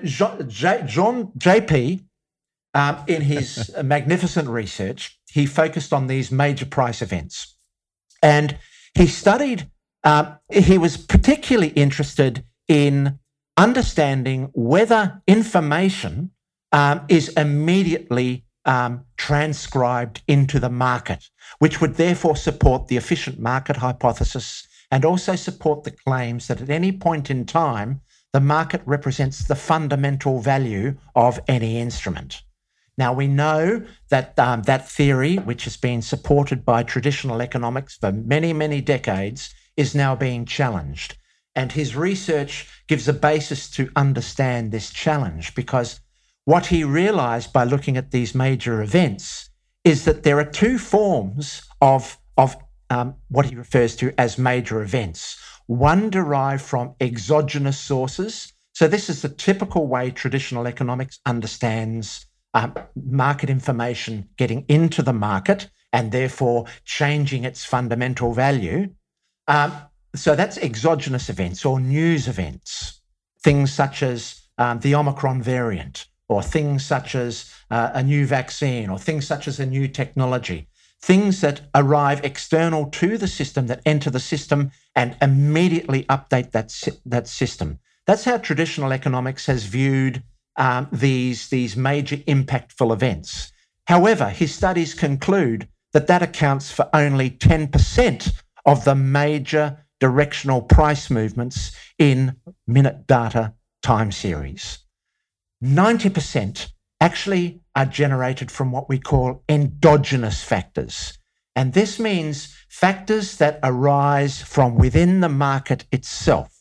John J P, um, in his magnificent research, he focused on these major price events. And he studied, uh, he was particularly interested in understanding whether information um, is immediately um, transcribed into the market, which would therefore support the efficient market hypothesis and also support the claims that at any point in time, the market represents the fundamental value of any instrument. Now, we know that um, that theory, which has been supported by traditional economics for many, many decades, is now being challenged. And his research gives a basis to understand this challenge, because what he realized by looking at these major events is that there are two forms of, of um, what he refers to as major events. One derived from exogenous sources. So this is the typical way traditional economics understands um, market information getting into the market and therefore changing its fundamental value. Um, so that's exogenous events or news events, things such as um, the Omicron variant, or things such as uh, a new vaccine, or things such as a new technology, things that arrive external to the system, that enter the system and immediately update that, that system. That's how traditional economics has viewed um, these, these major impactful events. However, his studies conclude that that accounts for only ten percent of the major directional price movements in minute data time series. ninety percent actually are generated from what we call endogenous factors. And this means factors that arise from within the market itself.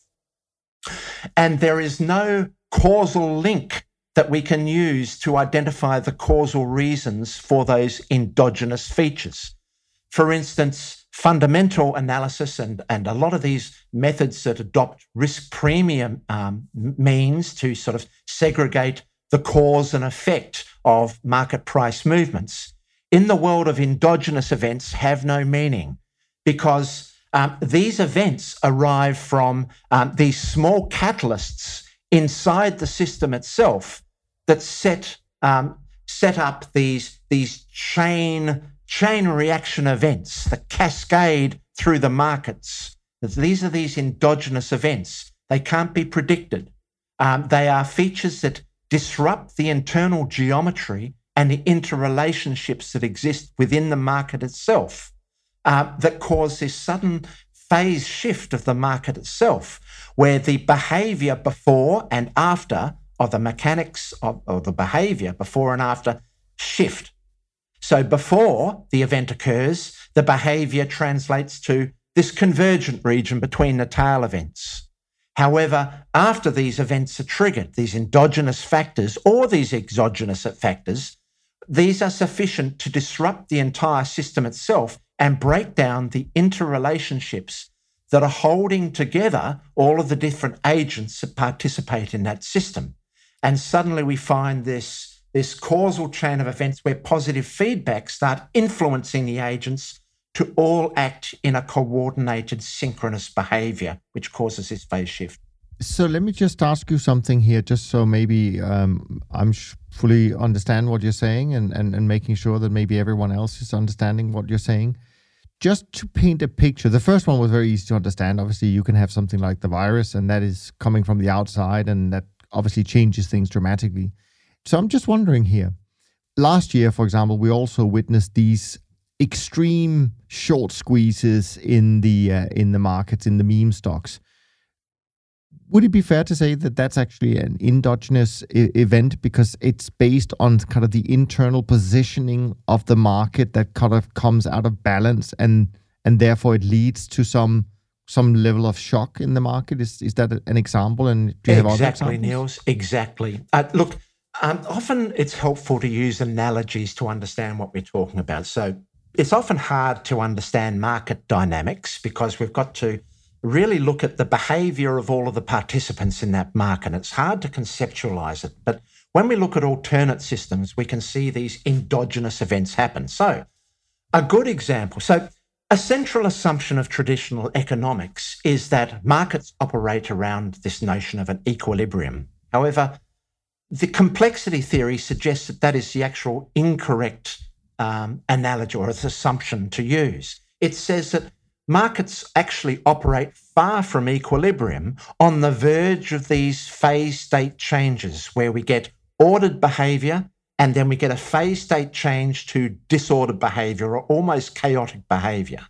And there is no causal link that we can use to identify the causal reasons for those endogenous features. For instance, fundamental analysis and, and a lot of these methods that adopt risk premium um, means to sort of segregate the cause and effect of market price movements in the world of endogenous events have no meaning, because um, these events arrive from um, these small catalysts inside the system itself that set um, set up these, these chain, chain reaction events that cascade through the markets. These are these endogenous events. They can't be predicted. Um, they are features that disrupt the internal geometry and the interrelationships that exist within the market itself, uh, that cause this sudden phase shift of the market itself, where the behavior before and after, or the mechanics of, of the behavior before and after, shift. So before the event occurs, the behavior translates to this convergent region between the tail events. However, after these events are triggered, these endogenous factors or these exogenous factors, these are sufficient to disrupt the entire system itself and break down the interrelationships that are holding together all of the different agents that participate in that system. And suddenly we find this, this causal chain of events where positive feedback start influencing the agents to all act in a coordinated, synchronous behavior, which causes this phase shift. So let me just ask you something here, just so maybe um, I'm sh- fully understand what you're saying and, and, and making sure that maybe everyone else is understanding what you're saying. Just to paint a picture, the first one was very easy to understand. Obviously, you can have something like the virus, and that is coming from the outside, and that obviously changes things dramatically. So I'm just wondering here, last year, for example, we also witnessed these extreme short squeezes in the uh, in the markets, in the meme stocks. Would it be fair to say that that's actually an endogenous I- event because it's based on kind of the internal positioning of the market that kind of comes out of balance, and and therefore it leads to some some level of shock in the market? Is is that an example? And do you have other examples? Exactly, Niels. Exactly. Uh, look, um, often it's helpful to use analogies to understand what we're talking about. So it's often hard to understand market dynamics because we've got to really look at the behavior of all of the participants in that market. It's hard to conceptualize it. But when we look at alternate systems, we can see these endogenous events happen. So a good example. So a central assumption of traditional economics is that markets operate around this notion of an equilibrium. However, the complexity theory suggests that that is the actual incorrect um, analogy or assumption to use. It says that markets actually operate far from equilibrium, on the verge of these phase state changes where we get ordered behavior and then we get a phase state change to disordered behavior or almost chaotic behavior.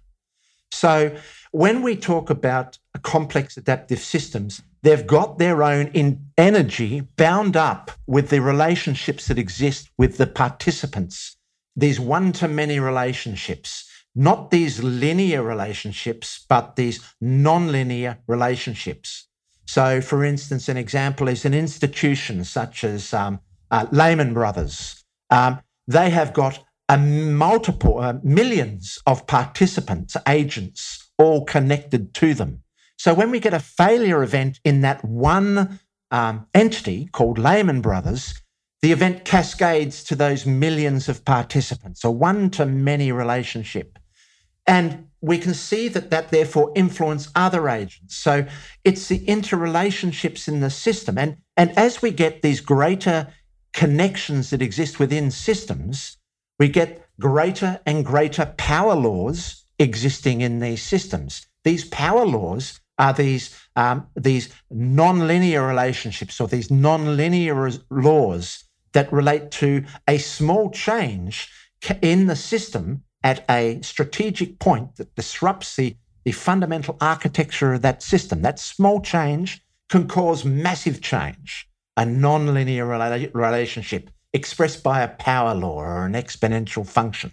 So when we talk about complex adaptive systems, they've got their own in energy bound up with the relationships that exist with the participants, these one-to-many relationships. Not these linear relationships, but these non-linear relationships. So, for instance, an example is an institution such as um, uh, Lehman Brothers. Um, they have got a multiple, uh, millions of participants, agents, all connected to them. So when we get a failure event in that one um, entity called Lehman Brothers, the event cascades to those millions of participants, a one-to-many relationship. And we can see that that therefore influence other agents. So it's the interrelationships in the system. And, and as we get these greater connections that exist within systems, we get greater and greater power laws existing in these systems. These power laws are these, um, these non-linear relationships or these non-linear laws that relate to a small change in the system at a strategic point that disrupts the, the fundamental architecture of that system. That small change can cause massive change, a non-linear rela- relationship expressed by a power law or an exponential function.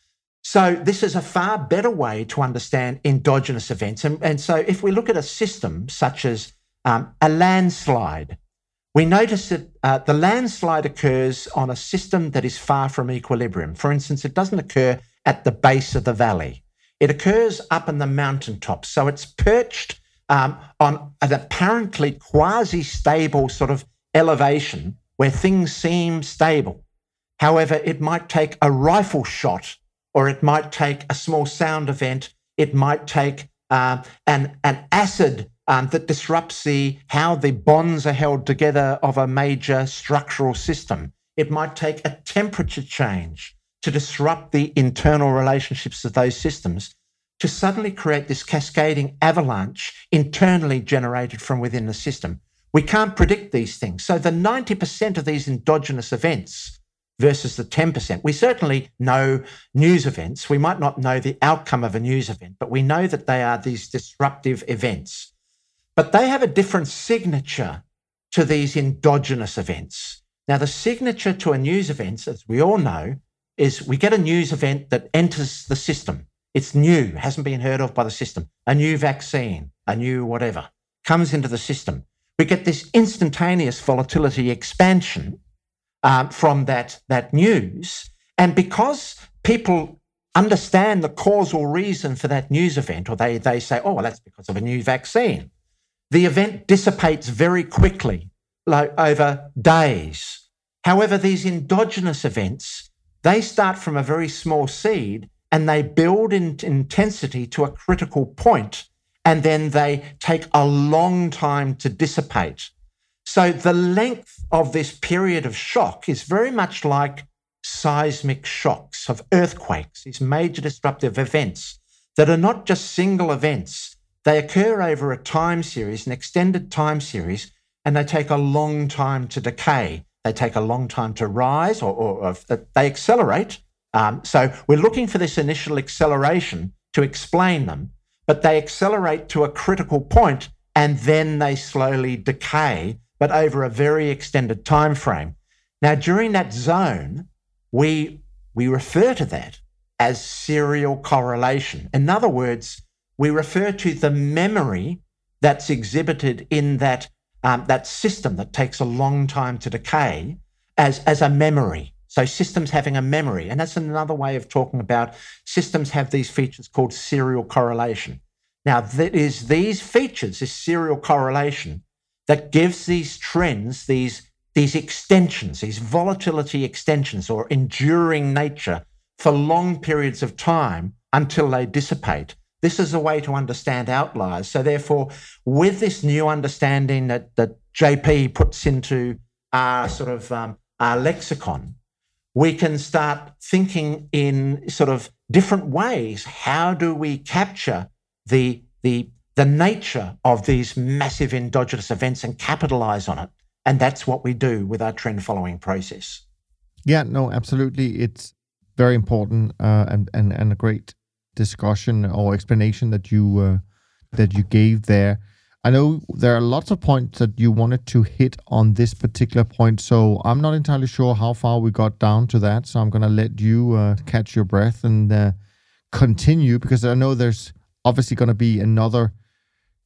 So this is a far better way to understand endogenous events. And, and so if we look at a system such as um, a landslide, we notice that uh, the landslide occurs on a system that is far from equilibrium. For instance, it doesn't occur at the base of the valley. It occurs up in the mountaintop. So it's perched um, on an apparently quasi-stable sort of elevation where things seem stable. However, it might take a rifle shot, or it might take a small sound event. It might take uh, an, an acid um, that disrupts the how the bonds are held together of a major structural system. It might take a temperature change to disrupt the internal relationships of those systems to suddenly create this cascading avalanche internally generated from within the system. We can't predict these things. So the ninety percent of these endogenous events versus the ten percent, we certainly know news events. We might not know the outcome of a news event, but we know that they are these disruptive events. But they have a different signature to these endogenous events. Now, the signature to a news event, as we all know, is we get a news event that enters the system. It's new, hasn't been heard of by the system. A new vaccine, a new whatever, comes into the system. We get this instantaneous volatility expansion um, from that, that news. And because people understand the causal reason for that news event, or they, they say, oh, well, that's because of a new vaccine, the event dissipates very quickly, like over days. However, these endogenous events, they start from a very small seed and they build in intensity to a critical point, and then they take a long time to dissipate. So the length of this period of shock is very much like seismic shocks of earthquakes, these major disruptive events that are not just single events. They occur over a time series, an extended time series, and they take a long time to decay. They take a long time to rise, or, or, or they accelerate. Um, so we're looking for this initial acceleration to explain them, but they accelerate to a critical point and then they slowly decay, but over a very extended time frame. Now, during that zone, we, we refer to that as serial correlation. In other words, we refer to the memory that's exhibited in that Um, that system that takes a long time to decay as, as a memory. So systems having a memory. And that's another way of talking about systems have these features called serial correlation. Now, that is these features, this serial correlation, that gives these trends, these, these extensions, these volatility extensions or enduring nature for long periods of time until they dissipate. This is a way to understand outliers. So therefore, with this new understanding that, that J P puts into our sort of um, our lexicon, we can start thinking in sort of different ways. How do we capture the, the, the nature of these massive endogenous events and capitalize on it? And that's what we do with our trend following process. Yeah, no, absolutely. It's very important uh, and, and, and a great discussion or explanation that you uh, that you gave there. I know there are lots of points that you wanted to hit on this particular point, so I'm not entirely sure how far we got down to that. So I'm going to let you uh, catch your breath and uh, continue, because I know there's obviously going to be another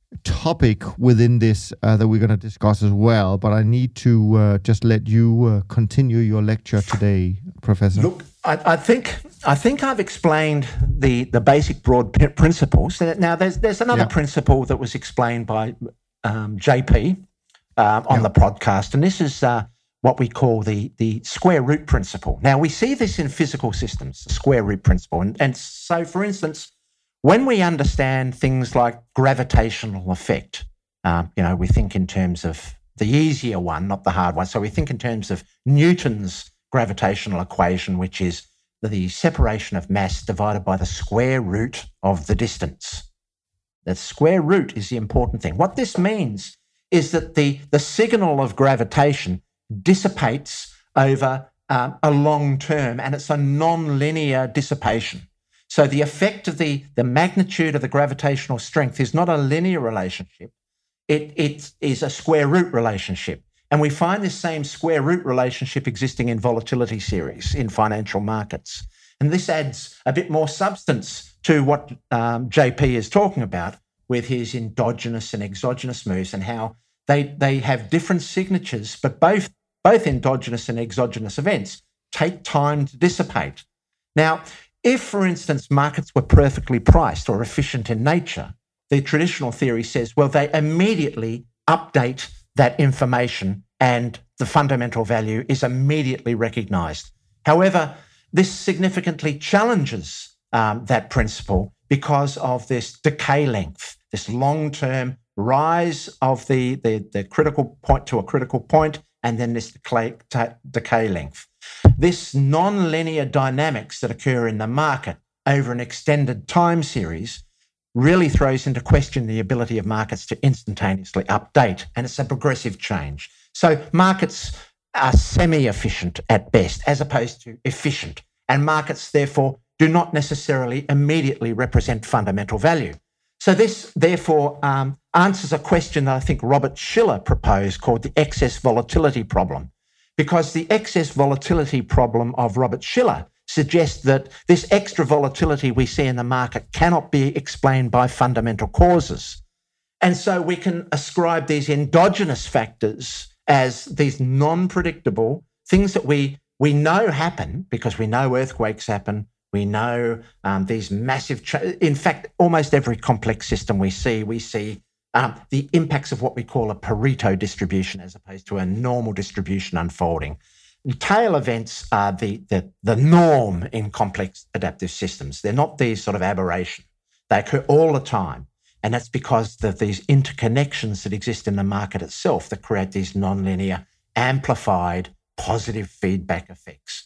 topic within this uh, that we're going to discuss as well, but I need to uh, just let you uh, continue your lecture today, Professor. Look, I, I think I think I've explained the, the basic broad p- principles. Now, there's there's another yeah. principle that was explained by um, J P uh, on yeah. the podcast, and this is uh, what we call the, the square root principle. Now, we see this in physical systems, the square root principle. And, and so, for instance, when we understand things like gravitational effect, um, you know, we think in terms of the easier one, not the hard one. So we think in terms of Newton's gravitational equation, which is the separation of mass divided by the square root of the distance. The square root is the important thing. What this means is that the, the signal of gravitation dissipates over um, a long term, and it's a non-linear dissipation. So the effect of the, the magnitude of the gravitational strength is not a linear relationship. It, it is a square root relationship. And we find this same square root relationship existing in volatility series in financial markets. And this adds a bit more substance to what um, J P is talking about with his endogenous and exogenous moves, and how they, they have different signatures, but both, both endogenous and exogenous events take time to dissipate. Now, if, for instance, markets were perfectly priced or efficient in nature, the traditional theory says, well, they immediately update that information and the fundamental value is immediately recognised. However, this significantly challenges um, that principle because of this decay length, this long-term rise of the, the, the critical point to a critical point, and then this decay, t- decay length. This non-linear dynamics that occur in the market over an extended time series really throws into question the ability of markets to instantaneously update, and it's a progressive change. So markets are semi-efficient at best as opposed to efficient, and markets therefore do not necessarily immediately represent fundamental value. So this therefore um, answers a question that I think Robert Shiller proposed called the excess volatility problem, because the excess volatility problem of Robert Shiller suggests that this extra volatility we see in the market cannot be explained by fundamental causes. And so we can ascribe these endogenous factors as these non-predictable things that we, we know happen, because we know earthquakes happen, we know um, these massive, cha- in fact, almost every complex system we see, we see um, the impacts of what we call a Pareto distribution as opposed to a normal distribution unfolding. Tail events are the, the, the norm in complex adaptive systems. They're not these sort of aberration. They occur all the time. And that's because of these interconnections that exist in the market itself that create these nonlinear, amplified, positive feedback effects.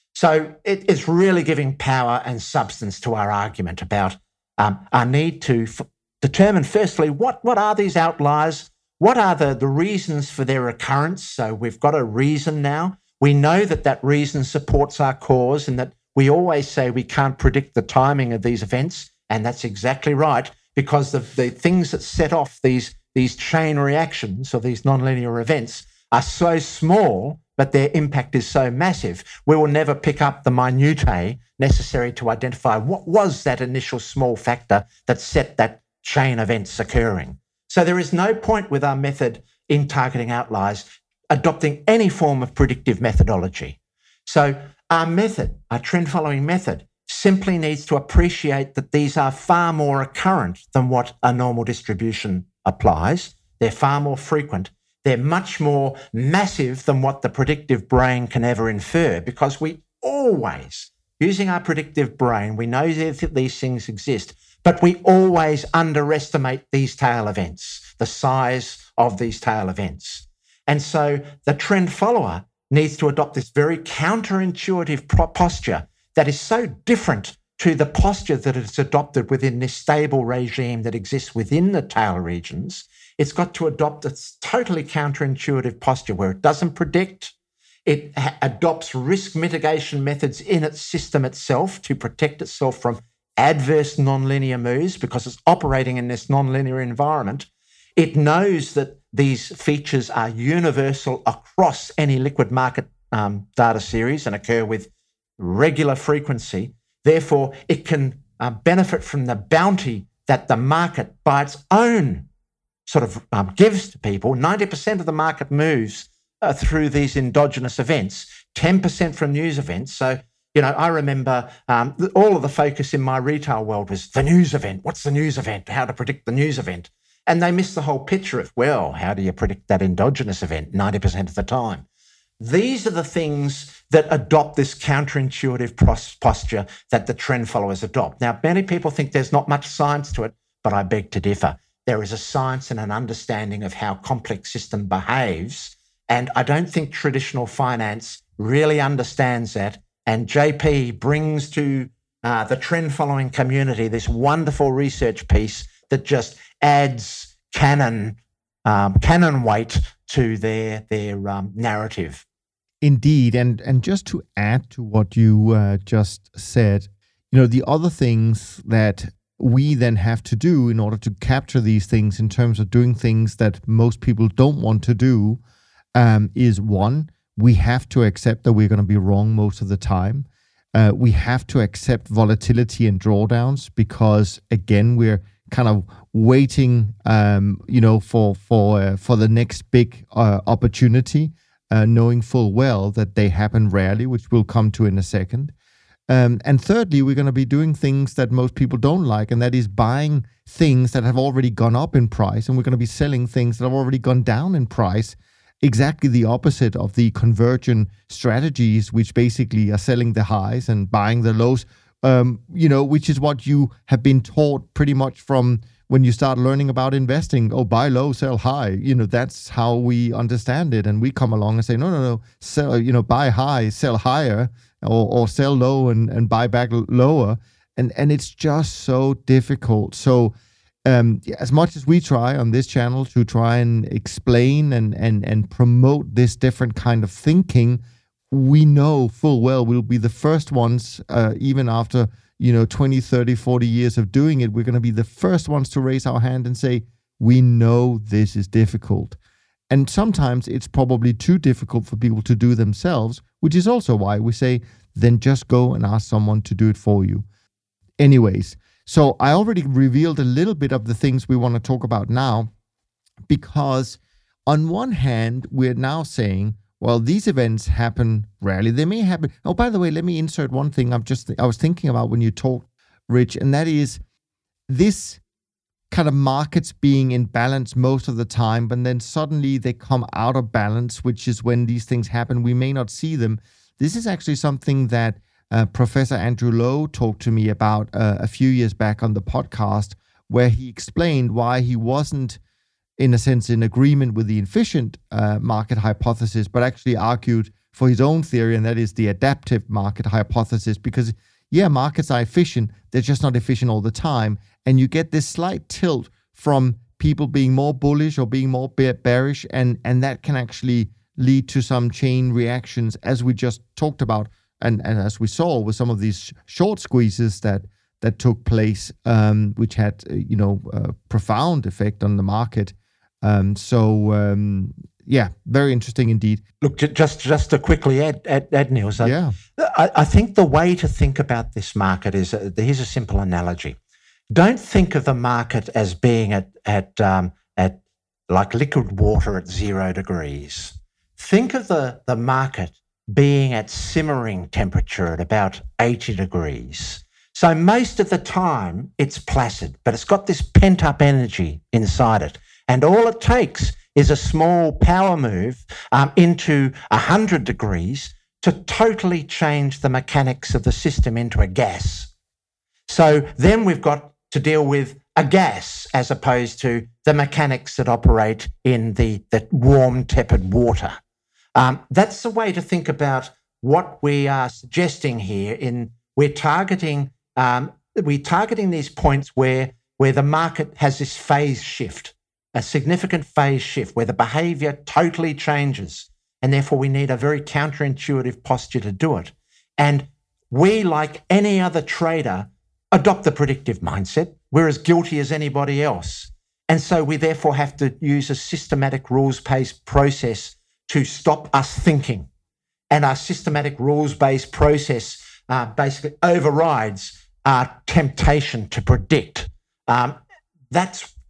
So it is really giving power and substance to our argument about um, our need to f- determine, firstly, what, what are these outliers? What are the, the reasons for their occurrence? So we've got a reason now. We know that that reason supports our cause, and that we always say we can't predict the timing of these events, and that's exactly right, because the, the things that set off these, these chain reactions or these nonlinear events are so small, but their impact is so massive, we will never pick up the minutiae necessary to identify what was that initial small factor that set that chain events occurring. So there is no point with our method in targeting outliers adopting any form of predictive methodology. So our method, our trend-following method, simply needs to appreciate that these are far more occurrent than what a normal distribution applies. They're far more frequent. They're much more massive than what the predictive brain can ever infer, because we always, using our predictive brain, we know that these things exist, but we always underestimate these tail events, the size of these tail events. And so the trend follower needs to adopt this very counterintuitive posture that is so different to the posture that is adopted within this stable regime that exists within the tail regions. It's got to adopt a totally counterintuitive posture where it doesn't predict. It ha- adopts risk mitigation methods in its system itself to protect itself from adverse nonlinear moves, because it's operating in this nonlinear environment. It knows that these features are universal across any liquid market um, data series and occur with regular frequency. Therefore, it can uh, benefit from the bounty that the market, by its own sort of um, gives to people, ninety percent of the market moves uh, through these endogenous events, ten percent from news events. So, you know, I remember um, all of the focus in my retail world was the news event. What's the news event? How to predict the news event. And they missed the whole picture of, well, how do you predict that endogenous event ninety percent of the time? These are the things that adopt this counterintuitive pros- posture that the trend followers adopt. Now, many people think there's not much science to it, but I beg to differ. There is a science and an understanding of how complex system behaves, and I don't think traditional finance really understands that. And J P brings to uh, the trend-following community this wonderful research piece that just adds canon um, canon weight to their their um, narrative. Indeed, and and just to add to what you uh, just said, you know, the other things that we then have to do in order to capture these things in terms of doing things that most people don't want to do um, is one, we have to accept that we're going to be wrong most of the time. Uh, we have to accept volatility and drawdowns because, again, we're kind of waiting, um, you know, for for uh, for the next big uh, opportunity, uh, knowing full well that they happen rarely, which we'll come to in a second. Um, and thirdly, we're going to be doing things that most people don't like, and that is buying things that have already gone up in price, and we're going to be selling things that have already gone down in price. Exactly the opposite of the convergent strategies, which basically are selling the highs and buying the lows, um, you know, which is what you have been taught pretty much from when you start learning about investing. Oh, buy low, sell high. You know, that's how we understand it. And we come along and say, no, no, no, sell, you know, buy high, sell higher, or, or sell low and, and buy back lower. And, and it's just so difficult. So, Um, as much as we try on this channel to try and explain and, and, and promote this different kind of thinking, we know full well we'll be the first ones, uh, even after, you know, twenty, thirty, forty years of doing it, we're going to be the first ones to raise our hand and say, we know this is difficult. And sometimes it's probably too difficult for people to do themselves, which is also why we say, then just go and ask someone to do it for you. Anyways, so I already revealed a little bit of the things we want to talk about now, because on one hand, we're now saying, well, these events happen rarely. They may happen. Oh, by the way, let me insert one thing I'm just I was thinking about when you talked, Rich, and that is this kind of markets being in balance most of the time, but then suddenly they come out of balance, which is when these things happen. We may not see them. This is actually something that Uh, Professor Andrew Lo talked to me about uh, a few years back on the podcast, where he explained why he wasn't, in a sense, in agreement with the efficient uh, market hypothesis, but actually argued for his own theory, and that is the adaptive market hypothesis. Because, yeah, markets are efficient, they're just not efficient all the time. And you get this slight tilt from people being more bullish or being more bearish, and, and that can actually lead to some chain reactions, as we just talked about. And, and as we saw with some of these short squeezes that that took place, um, which had, uh, you know, a profound effect on the market. Um, so, um, yeah, very interesting indeed. Look, just just to quickly add, add, add Niels, I, yeah. I, I think the way to think about this market is, uh, here's a simple analogy. Don't think of the market as being at, at, um, at like liquid water at zero degrees. Think of the, the market being at simmering temperature at about eighty degrees. So most of the time it's placid, but it's got this pent-up energy inside it. And all it takes is a small power move um, into one hundred degrees to totally change the mechanics of the system into a gas. So then we've got to deal with a gas as opposed to the mechanics that operate in the, the warm, tepid water. Um, that's the way to think about what we are suggesting here. In we're targeting um, we're targeting these points where where the market has this phase shift, a significant phase shift where the behaviour totally changes, and therefore we need a very counterintuitive posture to do it. And we, like any other trader, adopt the predictive mindset. We're as guilty as anybody else, and so we therefore have to use a systematic rules-based process to stop us thinking. And our systematic rules-based process uh, basically overrides our temptation to predict. Um, that's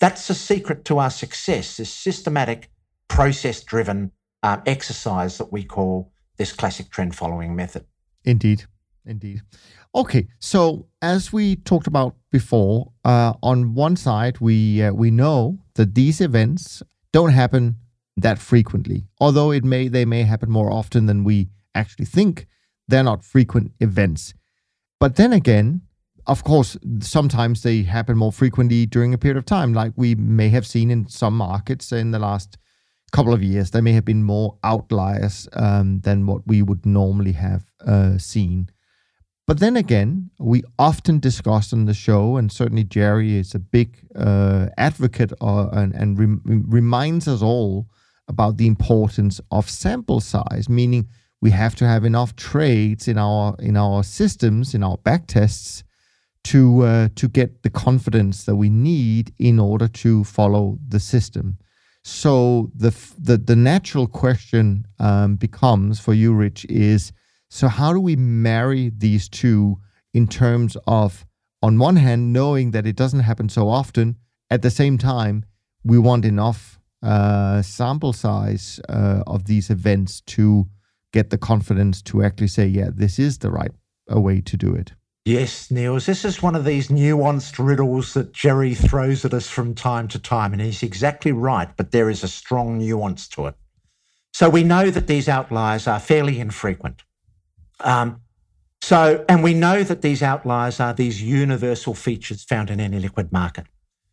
that's the secret to our success, this systematic, process-driven um, exercise that we call this classic trend following method. Indeed, indeed. Okay, so as we talked about before, uh, on one side, we uh, we know that these events don't happen that frequently, although it may they may happen more often than we actually think. They're not frequent events. But then again, of course, sometimes they happen more frequently during a period of time, like we may have seen in some markets in the last couple of years. There may have been more outliers um, than what we would normally have uh, seen. But then again, we often discuss on the show, and certainly Jerry is a big uh, advocate uh, and, and rem- reminds us all about the importance of sample size, meaning we have to have enough trades in our in our systems, in our back tests, to uh, to get the confidence that we need in order to follow the system. So the the, the natural question um, becomes for you, Rich, is, so how do we marry these two in terms of, on one hand, knowing that it doesn't happen so often, at the same time, we want enough uh, sample size uh, of these events to get the confidence to actually say, yeah, this is the right uh, way to do it. Yes, Niels, this is one of these nuanced riddles that Jerry throws at us from time to time, and he's exactly right, but there is a strong nuance to it. So we know that these outliers are fairly infrequent. Um, so, and we know that these outliers are these universal features found in any liquid market.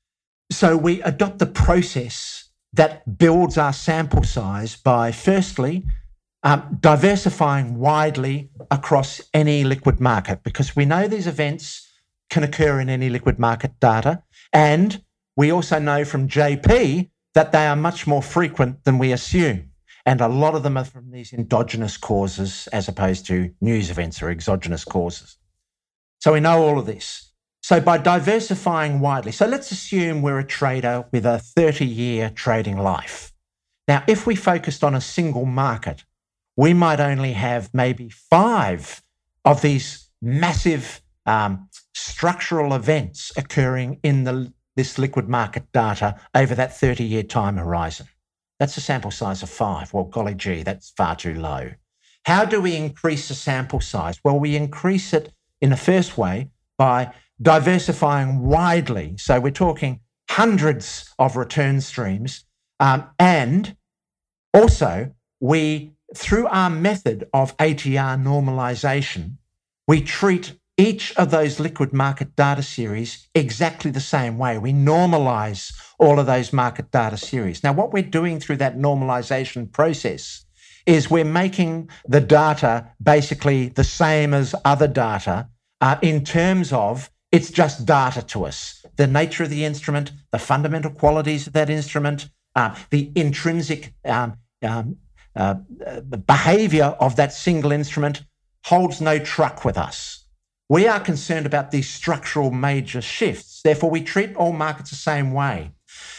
So we adopt the process that builds our sample size by, firstly, um, diversifying widely across any liquid market, because we know these events can occur in any liquid market data. And we also know from J P that they are much more frequent than we assume. And a lot of them are from these endogenous causes as opposed to news events or exogenous causes. So we know all of this. So by diversifying widely, so let's assume we're a trader with a thirty-year trading life. Now, if we focused on a single market, we might only have maybe five of these massive um, structural events occurring in the, this liquid market data over that thirty-year time horizon. That's a sample size of five. Well, golly gee, that's far too low. How do we increase the sample size? Well, we increase it in the first way by diversifying widely. So we're talking hundreds of return streams. Um, and also, we, through our method of A T R normalization, we treat each of those liquid market data series exactly the same way. We normalize all of those market data series. Now, what we're doing through that normalization process is we're making the data basically the same as other data uh, in terms of it's just data to us. The nature of the instrument, the fundamental qualities of that instrument, uh, the intrinsic um, um, uh, behavior of that single instrument holds no truck with us. We are concerned about these structural major shifts. Therefore, we treat all markets the same way.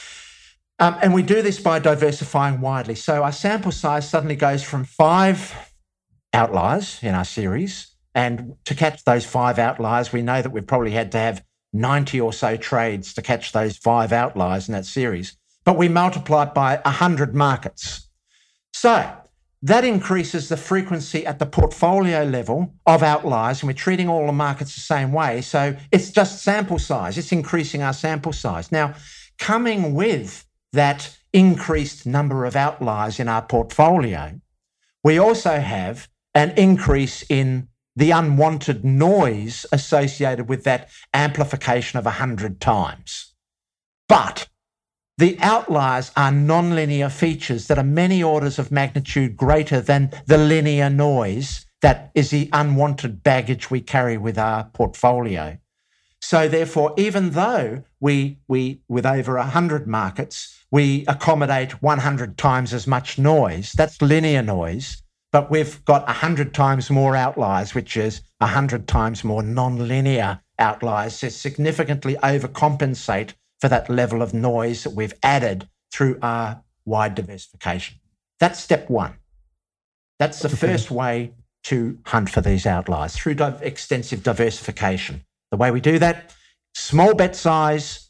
Um, and we do this by diversifying widely. So our sample size suddenly goes from five outliers in our series. And to catch those five outliers, we know that we've probably had to have ninety or so trades to catch those five outliers in that series. But we multiply it by one hundred markets. So that increases the frequency at the portfolio level of outliers, and we're treating all the markets the same way. So it's just sample size. It's increasing our sample size. Now, coming with that increased number of outliers in our portfolio, we also have an increase in the unwanted noise associated with that amplification of one hundred times. But the outliers are nonlinear features that are many orders of magnitude greater than the linear noise that is the unwanted baggage we carry with our portfolio. So therefore, even though we, we with over one hundred markets, we accommodate one hundred times as much noise, that's linear noise, but we've got one hundred times more outliers, which is one hundred times more nonlinear outliers to significantly overcompensate for that level of noise that we've added through our wide diversification. That's step one. That's the okay. first way to hunt for these outliers, through di- extensive diversification. The way we do that, small bet size,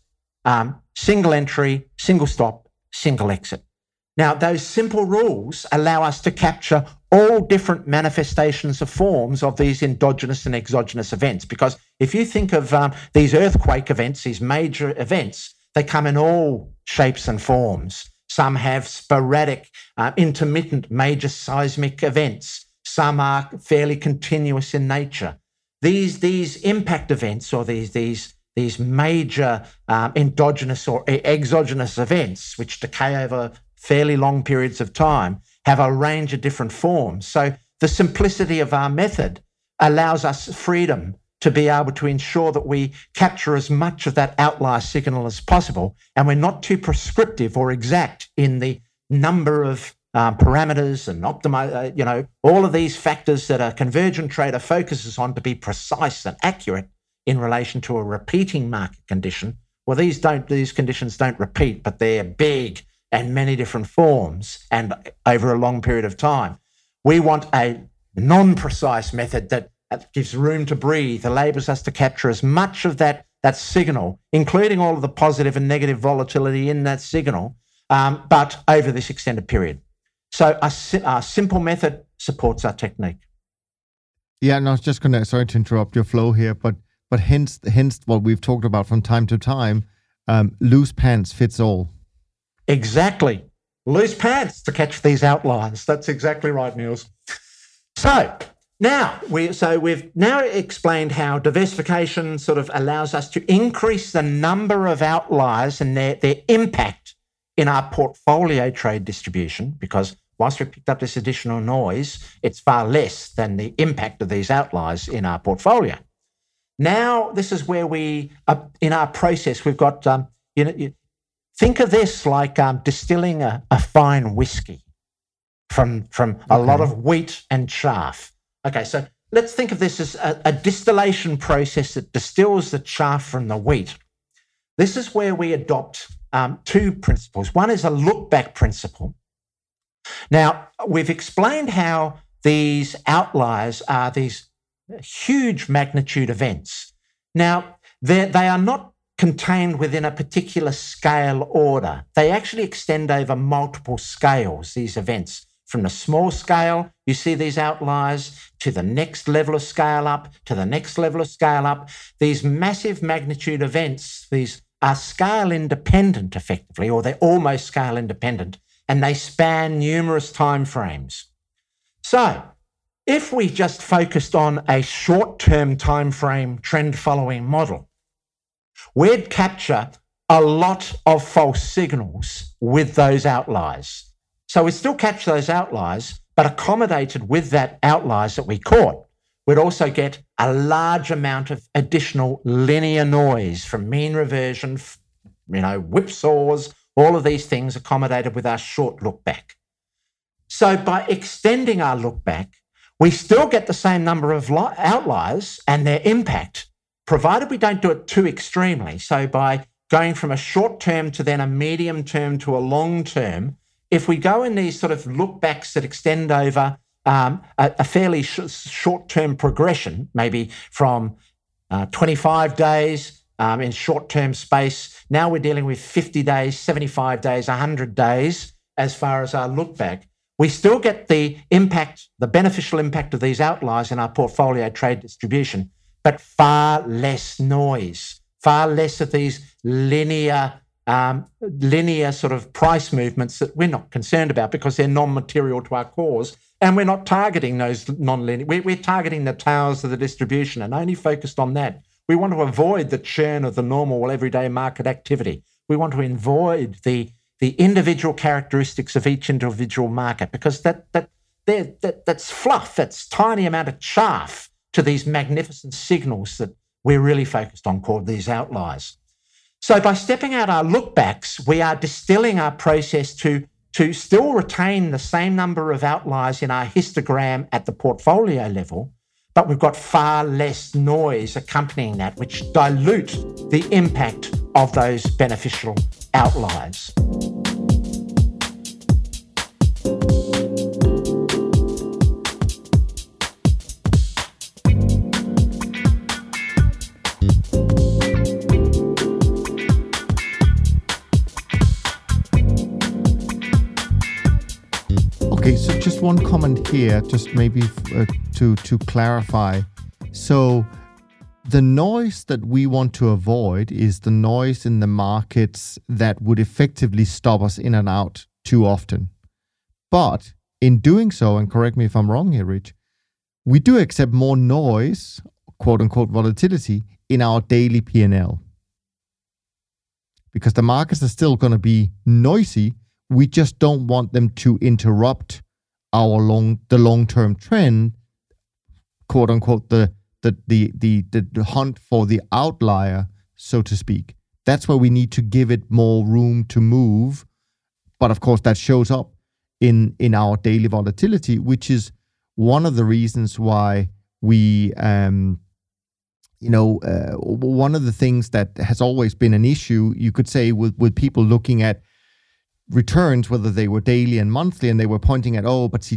um, single entry, single stop, single exit. Now, those simple rules allow us to capture all different manifestations of forms of these endogenous and exogenous events. Because if you think of um, these earthquake events, these major events, they come in all shapes and forms. Some have sporadic, uh, intermittent major seismic events. Some are fairly continuous in nature. These, these impact events or these, these, these major um, endogenous or exogenous events, which decay over fairly long periods of time, have a range of different forms. So the simplicity of our method allows us freedom to be able to ensure that we capture as much of that outlier signal as possible, and we're not too prescriptive or exact in the number of um, parameters and optimize, uh, you know, all of these factors that a convergent trader focuses on to be precise and accurate in relation to a repeating market condition. Well, these don't; these conditions don't repeat, but they're big and many different forms and over a long period of time. We want a non-precise method that gives room to breathe, enables us to capture as much of that, that signal, including all of the positive and negative volatility in that signal, um, but over this extended period. So our, our simple method supports our technique. Yeah, and I was just going to, sorry to interrupt your flow here, but but hence, hence what we've talked about from time to time, um, loose pants fits all. Exactly. Loose pants to catch these outliers. That's exactly right, Niels. So now we so we've now explained how diversification sort of allows us to increase the number of outliers and their, their impact in our portfolio trade distribution, because whilst we picked up this additional noise, it's far less than the impact of these outliers in our portfolio. Now, this is where we, uh, in our process, we've got, um, you know, you, think of this like um, distilling a, a fine whiskey from, from a okay. lot of wheat and chaff. Okay, so let's think of this as a, a distillation process that distills the chaff from the wheat. This is where we adopt um, two principles. One is a look-back principle. Now, we've explained how these outliers are these huge magnitude events. Now, they are not contained within a particular scale order. They actually extend over multiple scales, these events. From the small scale, you see these outliers, to the next level of scale up, to the next level of scale up. These massive magnitude events, these are scale independent effectively, or they're almost scale independent, and they span numerous time frames. So if we just focused on a short-term time frame trend following model, we'd capture a lot of false signals with those outliers. So we'd still capture those outliers, but accommodated with that outliers that we caught, we'd also get a large amount of additional linear noise from mean reversion, you know, whipsaws, all of these things accommodated with our short look back. So by extending our look back, we still get the same number of outliers and their impact, provided we don't do it too extremely. So by going from a short term to then a medium term to a long term, if we go in these sort of look backs that extend over um, a, a fairly sh- short term progression, maybe from uh, twenty-five days um, in short term space, now we're dealing with fifty days, seventy-five days, one hundred days as far as our look back. We still get the impact, the beneficial impact of these outliers in our portfolio trade distribution, but far less noise, far less of these linear, um, linear sort of price movements that we're not concerned about because they're non-material to our cause, and we're not targeting those non-linear. We're, we're targeting the tails of the distribution and only focused on that. We want to avoid the churn of the normal everyday market activity. We want to avoid the the individual characteristics of each individual market, because that that, that that's fluff, that's tiny amount of chaff to these magnificent signals that we're really focused on, called these outliers. So by stepping out our look-backs, we are distilling our process to, to still retain the same number of outliers in our histogram at the portfolio level, but we've got far less noise accompanying that, which dilute the impact of those beneficial outliers. Okay, so just one comment here, just maybe uh, to to clarify. So the noise that we want to avoid is the noise in the markets that would effectively stop us in and out too often. But in doing so, and correct me if I'm wrong here, Rich, we do accept more noise, quote unquote volatility, in our daily P and L. Because the markets are still going to be noisy. We just don't want them to interrupt our long the long-term trend, quote unquote, the the the the the hunt for the outlier, so to speak. That's where we need to give it more room to move. But of course, that shows up in in our daily volatility, which is one of the reasons why we, um, you know, uh, one of the things that has always been an issue, you could say, with with people looking at returns, whether they were daily and monthly, and they were pointing at, oh, but C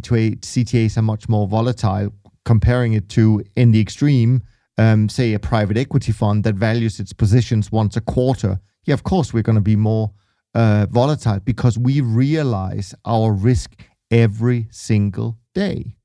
T As are much more volatile, comparing it to, in the extreme, um, say a private equity fund that values its positions once a quarter. Yeah, of course, we're going to be more uh, volatile because we realize our risk every single day.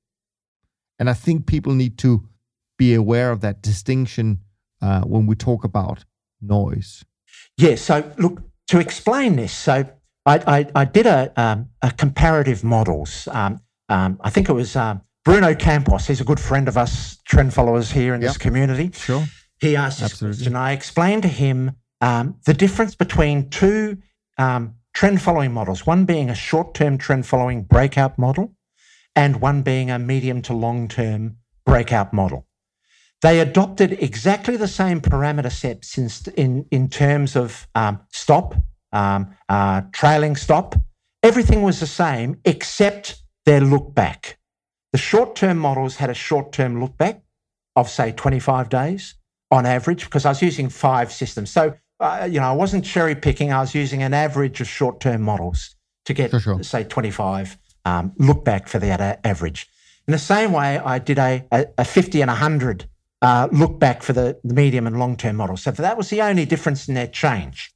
And I think people need to be aware of that distinction uh, when we talk about noise. Yeah, so look, to explain this, so I, I, I did a, um, a comparative models. Um, um, I think it was um, Bruno Campos. He's a good friend of us, trend followers here in yep. this community. Sure. He asked this question. I explained to him um, the difference between two um, trend following models, one being a short-term trend following breakout model and one being a medium to long-term breakout model. They adopted exactly the same parameter sets in, in, in terms of um, stop, Um, uh, trailing stop. Everything was the same except their look back. The short-term models had a short-term look back of, say, twenty-five days on average, because I was using five systems. So, uh, you know, I wasn't cherry picking. I was using an average of short-term models to get, sure. say, twenty-five um, look back for the average. In the same way, I did a, a, a fifty and one hundred uh, look back for the, the medium and long-term models. So that was the only difference in their change.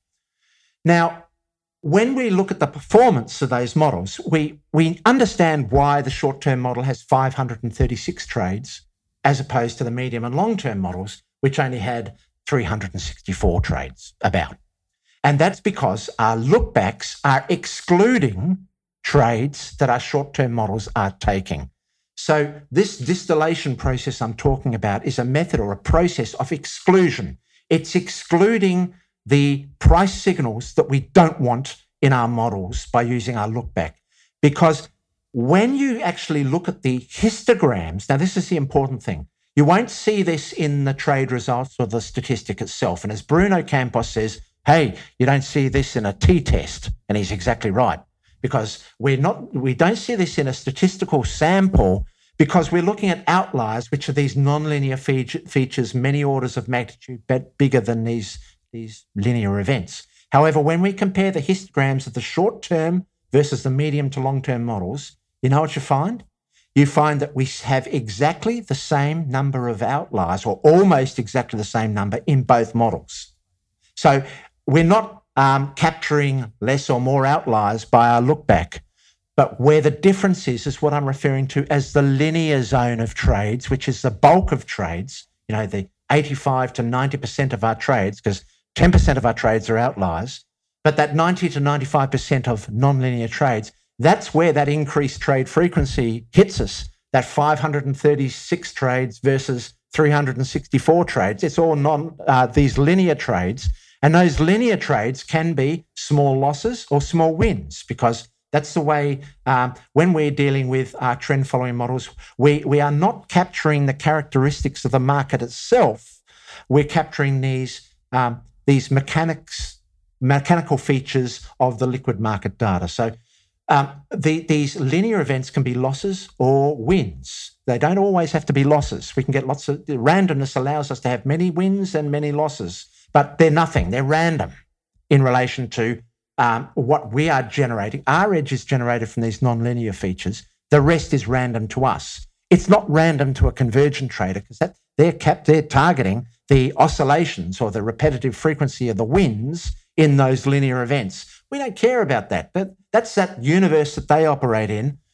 Now, when we look at the performance of those models, we, we understand why the short-term model has five hundred thirty-six trades as opposed to the medium and long-term models, which only had three hundred sixty-four trades about. And that's because our look-backs are excluding trades that our short-term models are taking. So this distillation process I'm talking about is a method or a process of exclusion. It's excluding the price signals that we don't want in our models by using our look back. Because when you actually look at the histograms, now this is the important thing, you won't see this in the trade results or the statistic itself. And as Bruno Campos says, hey, you don't see this in a t-test. And he's exactly right, because we're not, we don't see this in a statistical sample because we're looking at outliers, which are these nonlinear feature, features many orders of magnitude bigger than these these linear events. However, when we compare the histograms of the short-term versus the medium to long-term models, you know what you find? You find that we have exactly the same number of outliers, or almost exactly the same number in both models. So we're not um, capturing less or more outliers by our look back, but where the difference is, is what I'm referring to as the linear zone of trades, which is the bulk of trades, you know, the eighty-five to ninety percent of our trades, because ten percent of our trades are outliers, but that ninety to ninety-five percent of nonlinear trades, that's where that increased trade frequency hits us, that five hundred thirty-six trades versus three hundred sixty-four trades. It's all non uh, these linear trades, and those linear trades can be small losses or small wins, because that's the way um, when we're dealing with our trend following models, we, we are not capturing the characteristics of the market itself. We're capturing these um, these mechanics, mechanical features of the liquid market data. So um, the, these linear events can be losses or wins. They don't always have to be losses. We can get lots of, randomness allows us to have many wins and many losses, but they're nothing. They're random in relation to um, what we are generating. Our edge is generated from these nonlinear features. The rest is random to us. It's not random to a convergent trader because that they're cap, they're targeting the oscillations or the repetitive frequency of the wins in those linear events. We don't care about that. That that's that universe that they operate in.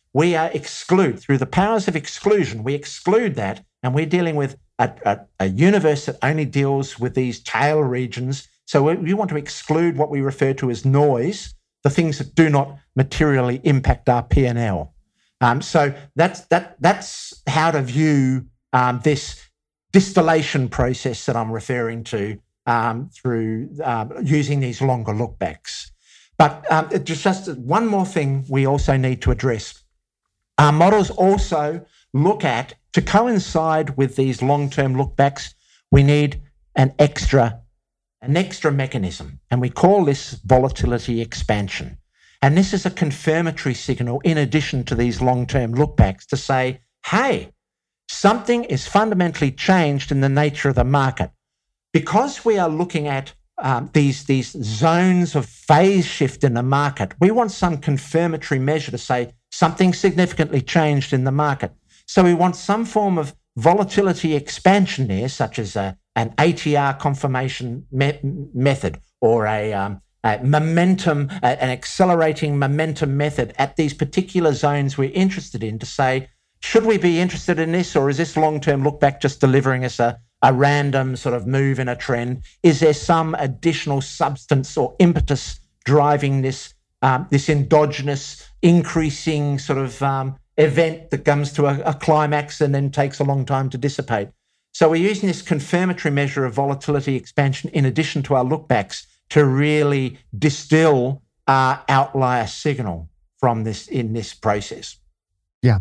we uh, exclude, through the powers of exclusion, we exclude that, and we're dealing with a, a, a universe that only deals with these tail regions. So we, we want to exclude what we refer to as noise, the things that do not materially impact our P and L. Um, so that's that that's how to view um, this distillation process that I'm referring to um, through uh, using these longer lookbacks. But um, just, just one more thing we also need to address. Our models also look at, to coincide with these long-term lookbacks, we need an extra, an extra mechanism, and we call this volatility expansion. And this is a confirmatory signal in addition to these long-term lookbacks to say, hey, something is fundamentally changed in the nature of the market. Because we are looking at um, these, these zones of phase shift in the market, we want some confirmatory measure to say something significantly changed in the market. So we want some form of volatility expansion there, such as a, an A T R confirmation me- method or a... Um, Uh, momentum, uh, an accelerating momentum method at these particular zones we're interested in to say, should we be interested in this, or is this long-term look back just delivering us a, a random sort of move in a trend? Is there some additional substance or impetus driving this um, this endogenous increasing sort of um, event that comes to a, a climax and then takes a long time to dissipate? So we're using this confirmatory measure of volatility expansion in addition to our lookbacks to really distill our outlier signal from this in this process. Yeah.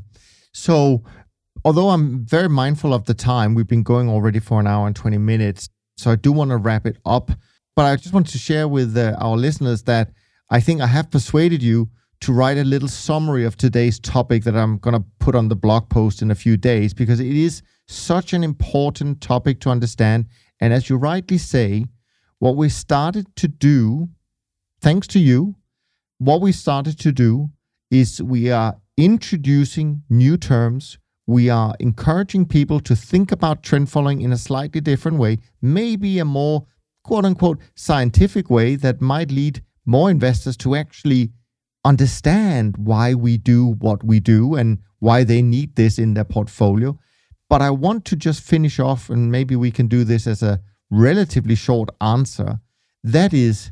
So although I'm very mindful of the time, we've been going already for an hour and twenty minutes, so I do want to wrap it up. But I just want to share with uh, our listeners that I think I have persuaded you to write a little summary of today's topic that I'm going to put on the blog post in a few days, because it is such an important topic to understand. And as you rightly say, what we started to do, thanks to you, what we started to do is we are introducing new terms. We are encouraging people to think about trend following in a slightly different way, maybe a more quote unquote scientific way that might lead more investors to actually understand why we do what we do and why they need this in their portfolio. But I want to just finish off, and maybe we can do this as a relatively short answer. That is,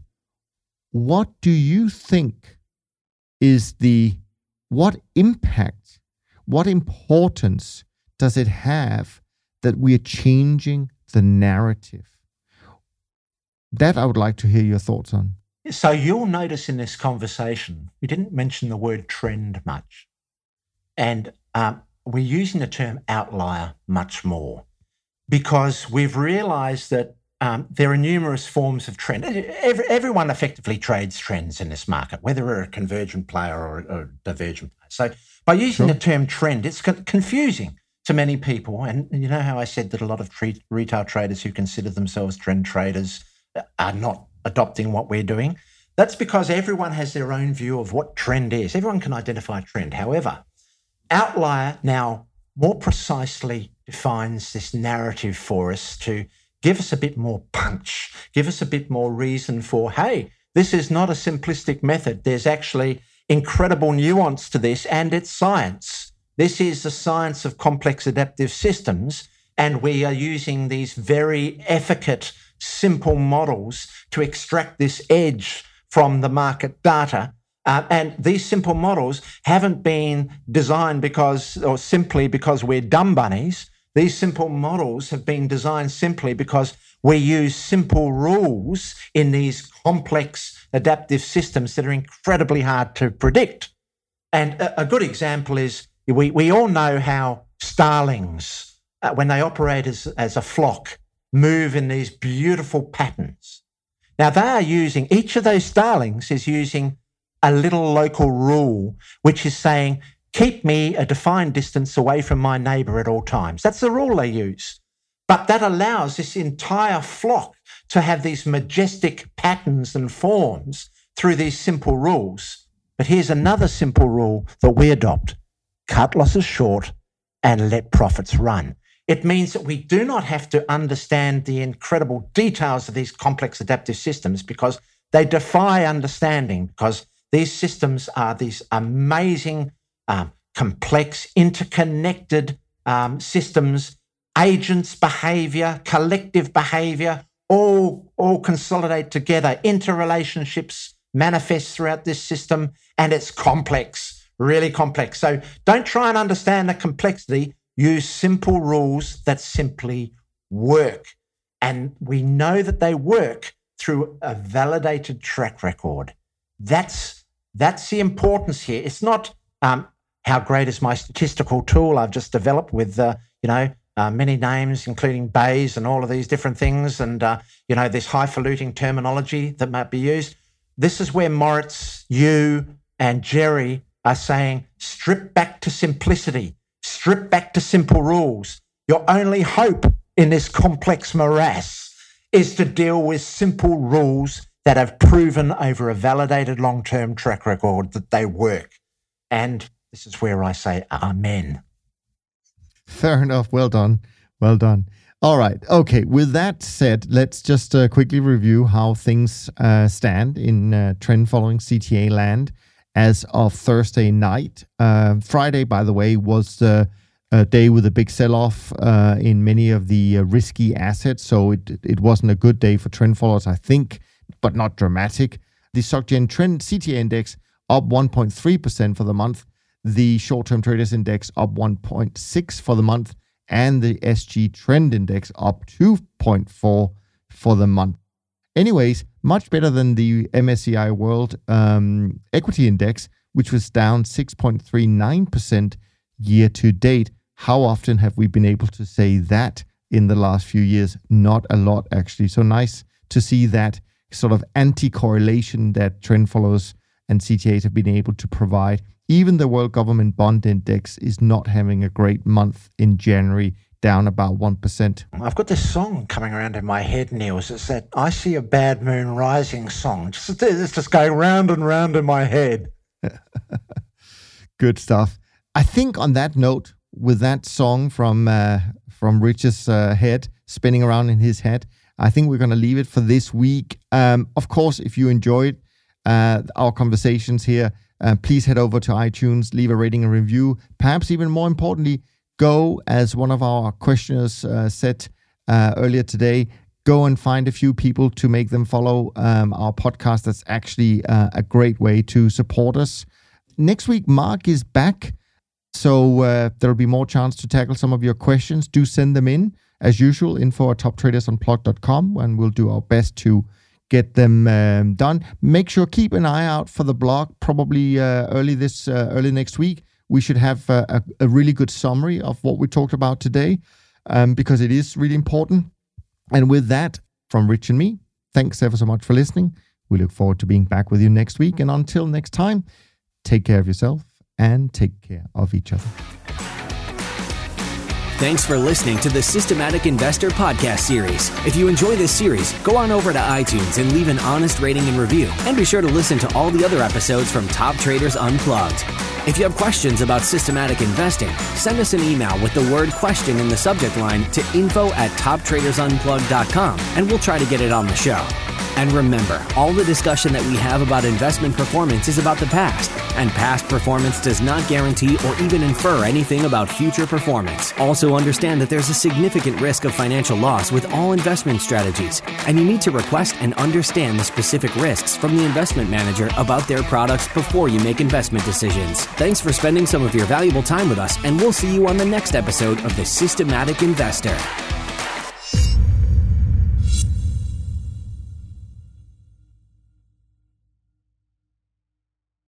what do you think is the, what impact, what importance does it have that we are changing the narrative? That I would like to hear your thoughts on. So you'll notice in this conversation, we didn't mention the word trend much. And um, we're using the term outlier much more, because we've realized that um, there are numerous forms of trend. Every, everyone effectively trades trends in this market, whether we're a convergent player or, or a divergent player. So by using sure. the term trend, it's confusing to many people. And you know how I said that a lot of tre- retail traders who consider themselves trend traders are not adopting what we're doing? That's because everyone has their own view of what trend is. Everyone can identify a trend. However, outlier now more precisely defines this narrative for us to give us a bit more punch, give us a bit more reason for, hey, this is not a simplistic method. There's actually incredible nuance to this, and it's science. This is the science of complex adaptive systems, and we are using these very efficient, simple models to extract this edge from the market data. Uh, and these simple models haven't been designed because, or simply because we're dumb bunnies. These simple models have been designed simply because we use simple rules in these complex adaptive systems that are incredibly hard to predict. And a, a good example is we, we all know how starlings, uh, when they operate as, as a flock, move in these beautiful patterns. Now they are using, each of those starlings is using a little local rule, which is saying, keep me a defined distance away from my neighbour at all times. That's the rule they use. But that allows this entire flock to have these majestic patterns and forms through these simple rules. But here's another simple rule that we adopt. Cut losses short and let profits run. It means that we do not have to understand the incredible details of these complex adaptive systems because they defy understanding, because these systems are these amazing um, complex, interconnected um, systems, agents' behavior, collective behavior, all, all consolidate together. Interrelationships manifest throughout this system, and it's complex, really complex. So don't try and understand the complexity. Use simple rules that simply work. And we know that they work through a validated track record. That's, that's the importance here. It's not um, how great is my statistical tool I've just developed with, uh, you know, uh, many names, including Bayes and all of these different things, and, uh, you know, this highfalutin terminology that might be used. This is where Moritz, you, and Jerry are saying, strip back to simplicity, strip back to simple rules. Your only hope in this complex morass is to deal with simple rules that have proven over a validated long-term track record that they work. And this is where I say amen. Fair enough. Well done. Well done. All right. Okay. With that said, let's just uh, quickly review how things uh, stand in uh, trend following C T A land as of Thursday night. Uh, Friday, by the way, was the uh, day with a big sell-off uh, in many of the uh, risky assets. So it it wasn't a good day for trend followers, I think, but not dramatic. The SocGen Trend C T A Index up one point three percent for the month. The short-term traders index up one point six for the month, and the S G Trend Index up two point four for the month. Anyways, much better than the M S C I World um, Equity Index, which was down six point three nine percent year to date. How often have we been able to say that in the last few years? Not a lot, actually. So nice to see that sort of anti-correlation that trend followers and C T As have been able to provide. Even the World Government Bond Index is not having a great month in January, down about one percent. I've got this song coming around in my head, Niels. It's that I See a Bad Moon Rising song. Just, it's just going round and round in my head. Good stuff. I think on that note, with that song from uh, from Rich's uh, head spinning around in his head, I think we're going to leave it for this week. Um, of course, if you enjoyed uh, our conversations here, Uh, please head over to iTunes, leave a rating and review. Perhaps even more importantly, go, as one of our questioners uh, said uh, earlier today, go and find a few people to make them follow um, our podcast. That's actually uh, a great way to support us. Next week, Mark is back, so uh, there'll be more chance to tackle some of your questions. Do send them in, as usual, info at top traders unplugged dot com, and we'll do our best to get them um, done. Make sure, keep an eye out for the blog. Probably uh, early this, uh, early next week, we should have uh, a, a really good summary of what we talked about today, um, because it is really important. And with that, from Rich and me, thanks ever so much for listening. We look forward to being back with you next week. And until next time, take care of yourself and take care of each other. Thanks for listening to the Systematic Investor podcast series. If you enjoy this series, go on over to iTunes and leave an honest rating and review. And be sure to listen to all the other episodes from Top Traders Unplugged. If you have questions about systematic investing, send us an email with the word question in the subject line to info at top traders unplugged dot com, and we'll try to get it on the show. And remember, all the discussion that we have about investment performance is about the past, and past performance does not guarantee or even infer anything about future performance. Also understand that there's a significant risk of financial loss with all investment strategies, and you need to request and understand the specific risks from the investment manager about their products before you make investment decisions. Thanks for spending some of your valuable time with us, and we'll see you on the next episode of The Systematic Investor.